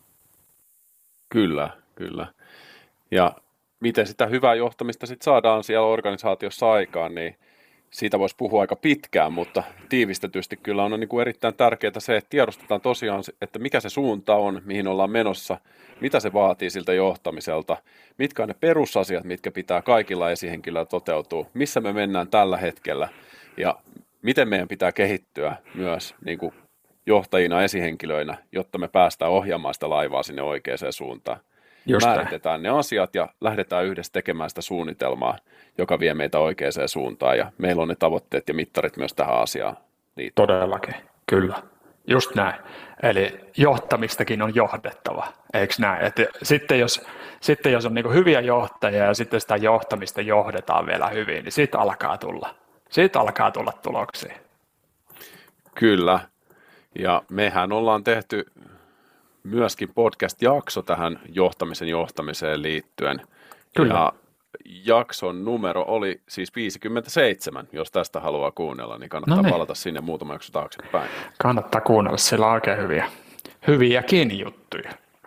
Kyllä, kyllä. Ja miten sitä hyvää johtamista sitten saadaan siellä organisaatiossa aikaan, niin siitä voisi puhua aika pitkään, mutta tiivistetysti kyllä on niin kuin erittäin tärkeää se, että tiedostetaan tosiaan, että mikä se suunta on, mihin ollaan menossa, mitä se vaatii siltä johtamiselta, mitkä on ne perusasiat, mitkä pitää kaikilla esihenkilöillä toteutua, missä me mennään tällä hetkellä ja miten meidän pitää kehittyä myös niin kuin johtajina, esihenkilöinä, jotta me päästään ohjaamaan sitä laivaa sinne oikeaan suuntaan. Just määritetään ne asiat ja lähdetään yhdessä tekemään sitä suunnitelmaa, joka vie meitä oikeaan suuntaan ja meillä on ne tavoitteet ja mittarit myös tähän asiaan liittyen.
Todellakin, kyllä. Just näin. Eli johtamistakin on johdettava, eikö näin? Et sitten jos, sitten jos on niin kuin hyviä johtajia ja sitten sitä johtamista johdetaan vielä hyvin, niin siitä alkaa tulla, siitä alkaa tulla tuloksia.
Kyllä. Ja mehän ollaan tehty myöskin podcast-jakso tähän johtamisen johtamiseen liittyen.
Kyllä.
Ja jakson numero oli siis viisikymmentäseitsemän, jos tästä haluaa kuunnella, niin kannattaa
no niin.
palata sinne muutama jakso taaksepäin.
Kannattaa kuunnella, siellä on oikein hyviä, hyviäkin juttuja.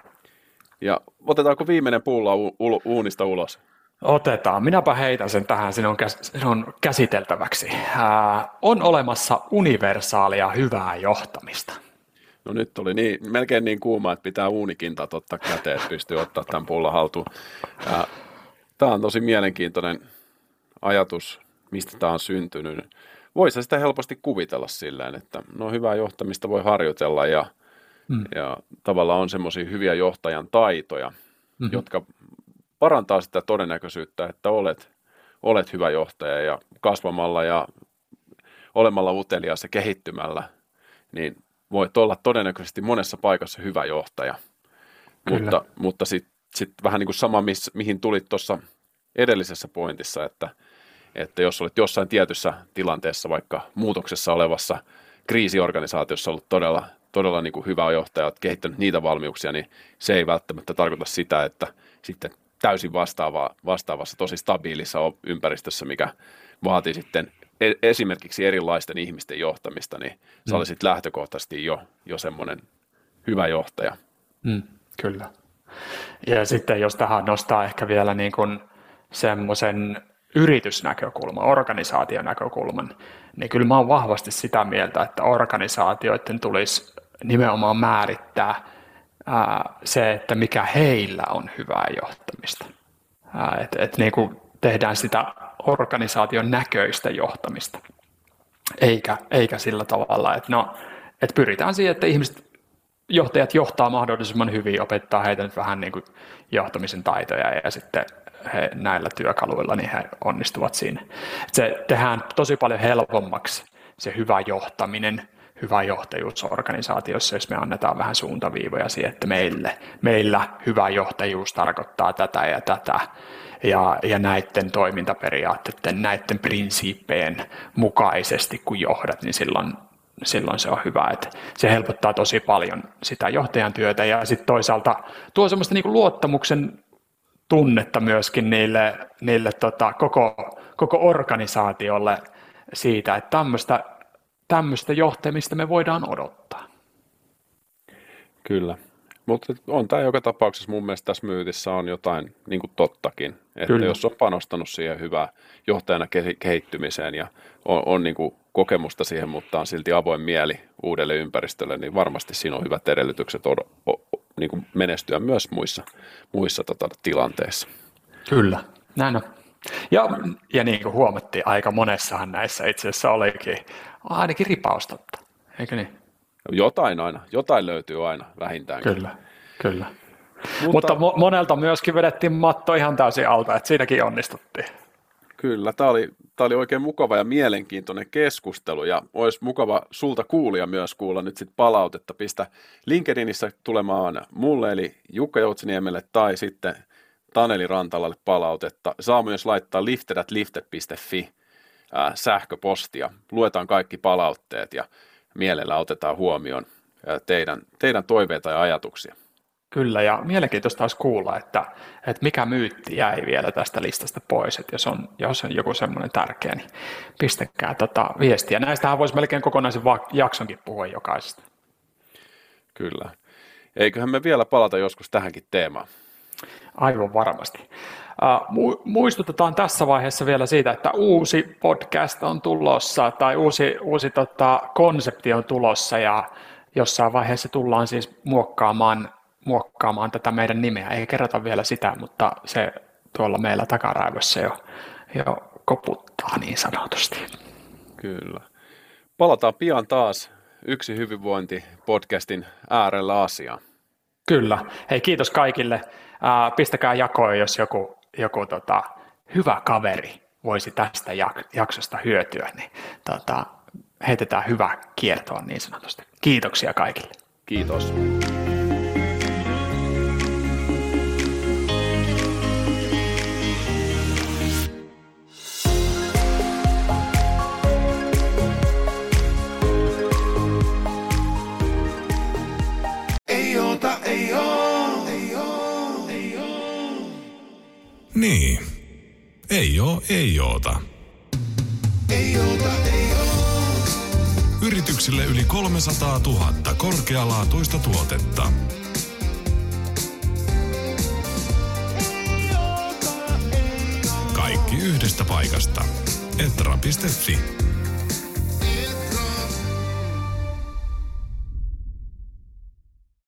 Ja otetaanko viimeinen pulla u- u- uunista ulos?
Otetaan. Minäpä heitän sen tähän sinun, käs- sinun käsiteltäväksi. Ää, on olemassa universaalia hyvää johtamista.
No nyt oli niin, melkein niin kuuma, että pitää uunikintat ottaa käteen, että pystyy ottaa tämän pullan haltuun. Ää, Tämä on tosi mielenkiintoinen ajatus, mistä tämä on syntynyt. Voisi sitä helposti kuvitella silleen, että no hyvää johtamista voi harjoitella ja, mm. ja tavallaan on semmoisia hyviä johtajan taitoja, mm-hmm. jotka parantaa sitä todennäköisyyttä, että olet, olet hyvä johtaja ja kasvamalla ja olemalla utelias ja kehittymällä, niin voit olla todennäköisesti monessa paikassa hyvä johtaja. Kyllä. Mutta, mutta sitten sit vähän niin kuin sama, miss, mihin tulit tuossa edellisessä pointissa, että, että jos olet jossain tietyssä tilanteessa, vaikka muutoksessa olevassa kriisiorganisaatiossa ollut todella, todella niin kuin hyvä johtaja, olet kehittänyt niitä valmiuksia, niin se ei välttämättä tarkoita sitä, että sitten täysin vastaava, vastaavassa, tosi stabiilissa ympäristössä, mikä vaatii sitten esimerkiksi erilaisten ihmisten johtamista, niin mm. sä olisit lähtökohtaisesti jo, jo semmoinen hyvä johtaja.
Mm, kyllä. Ja sitten jos tähän nostaa ehkä vielä niin kuin semmoisen yritysnäkökulman, organisaationäkökulman, niin kyllä mä oon vahvasti sitä mieltä, että organisaatioiden tulisi nimenomaan määrittää ää, se, että mikä heillä on hyvää johtamista. Että et niin kuin tehdään sitä organisaation näköistä johtamista, eikä, eikä sillä tavalla, että no, et pyritään siihen, että ihmiset, johtajat johtaa mahdollisimman hyvin, opettaa heitä nyt vähän niin kuin johtamisen taitoja ja sitten he näillä työkaluilla niin he onnistuvat siinä. Se tehdään tosi paljon helpommaksi se hyvä johtaminen, hyvä johtajuus organisaatiossa, jos me annetaan vähän suuntaviivoja siihen, että meille, meillä hyvä johtajuus tarkoittaa tätä ja tätä. Ja, ja näiden toimintaperiaatteiden, näiden prinsiippien mukaisesti, kun johdat, niin silloin, silloin se on hyvä. Että se helpottaa tosi paljon sitä johtajan työtä ja sitten toisaalta tuo semmoista niinku luottamuksen tunnetta myöskin niille, niille tota, koko, koko organisaatiolle siitä, että tämmöistä, tämmöistä johtamista me voidaan odottaa.
Kyllä. Mutta on tämä joka tapauksessa mun mielestä tässä myytissä on jotain niin kuin tottakin, että Kyllä. jos on panostanut siihen hyvää johtajana kehittymiseen ja on, on niin kuin kokemusta siihen, mutta on silti avoin mieli uudelle ympäristölle, niin varmasti siinä on hyvät edellytykset od- o- o- niin kuin menestyä myös muissa, muissa tota, tilanteissa.
Kyllä, näin on. Ja, ja niin kuin huomattiin, aika monessahan näissä itse asiassa olikin ainakin ripaustotta, eikö niin?
Jotain aina, jotain löytyy aina vähintäänkin.
Kyllä, kyllä. Mutta, Mutta monelta myöskin vedettiin matto ihan täysin alta, että siinäkin onnistuttiin.
Kyllä, tämä oli, tämä oli oikein mukava ja mielenkiintoinen keskustelu ja olisi mukava sulta kuulija myös kuulla nyt sit palautetta. Pistä LinkedInissä tulemaan mulle eli Jukka Joutsiniemelle tai sitten Taneli Rantalalle palautetta. Saa myös laittaa lifted at lifted piste fi äh, sähköpostia. Luetaan kaikki palautteet ja mielellä otetaan huomioon teidän, teidän toiveita ja ajatuksia.
Kyllä, ja mielenkiintoista olisi kuulla, että, että mikä myytti jäi vielä tästä listasta pois, että jos on, jos on joku semmoinen tärkeä, niin pistäkää tota viestiä. Näistähän voisi melkein kokonaisen jaksonkin puhua jokaisesta.
Kyllä. Eiköhän me vielä palata joskus tähänkin teemaan?
Aivan varmasti. Muistutetaan tässä vaiheessa vielä siitä, että uusi podcast on tulossa tai uusi, uusi tota, konsepti on tulossa ja jossain vaiheessa tullaan siis muokkaamaan, muokkaamaan tätä meidän nimeä. Ei kerrota vielä sitä, mutta se tuolla meillä takaraivossa jo, jo koputtaa niin sanotusti.
Kyllä. Palataan pian taas Yksi hyvinvointi podcastin äärellä asiaan.
Kyllä. Hei, kiitos kaikille. Pistäkää jakoon, jos joku, joku tota, hyvä kaveri voisi tästä jaksosta hyötyä, niin tota, heitetään hyvä kiertoon niin sanotusti. Kiitoksia kaikille.
Kiitos.
Ei ota, ei
Niin. Ei oo, ei oota.
Ei oota, ei oo.
Yrityksille yli kolmesataatuhatta korkealaatuista tuotetta. Kaikki yhdestä paikasta. Etra piste fi.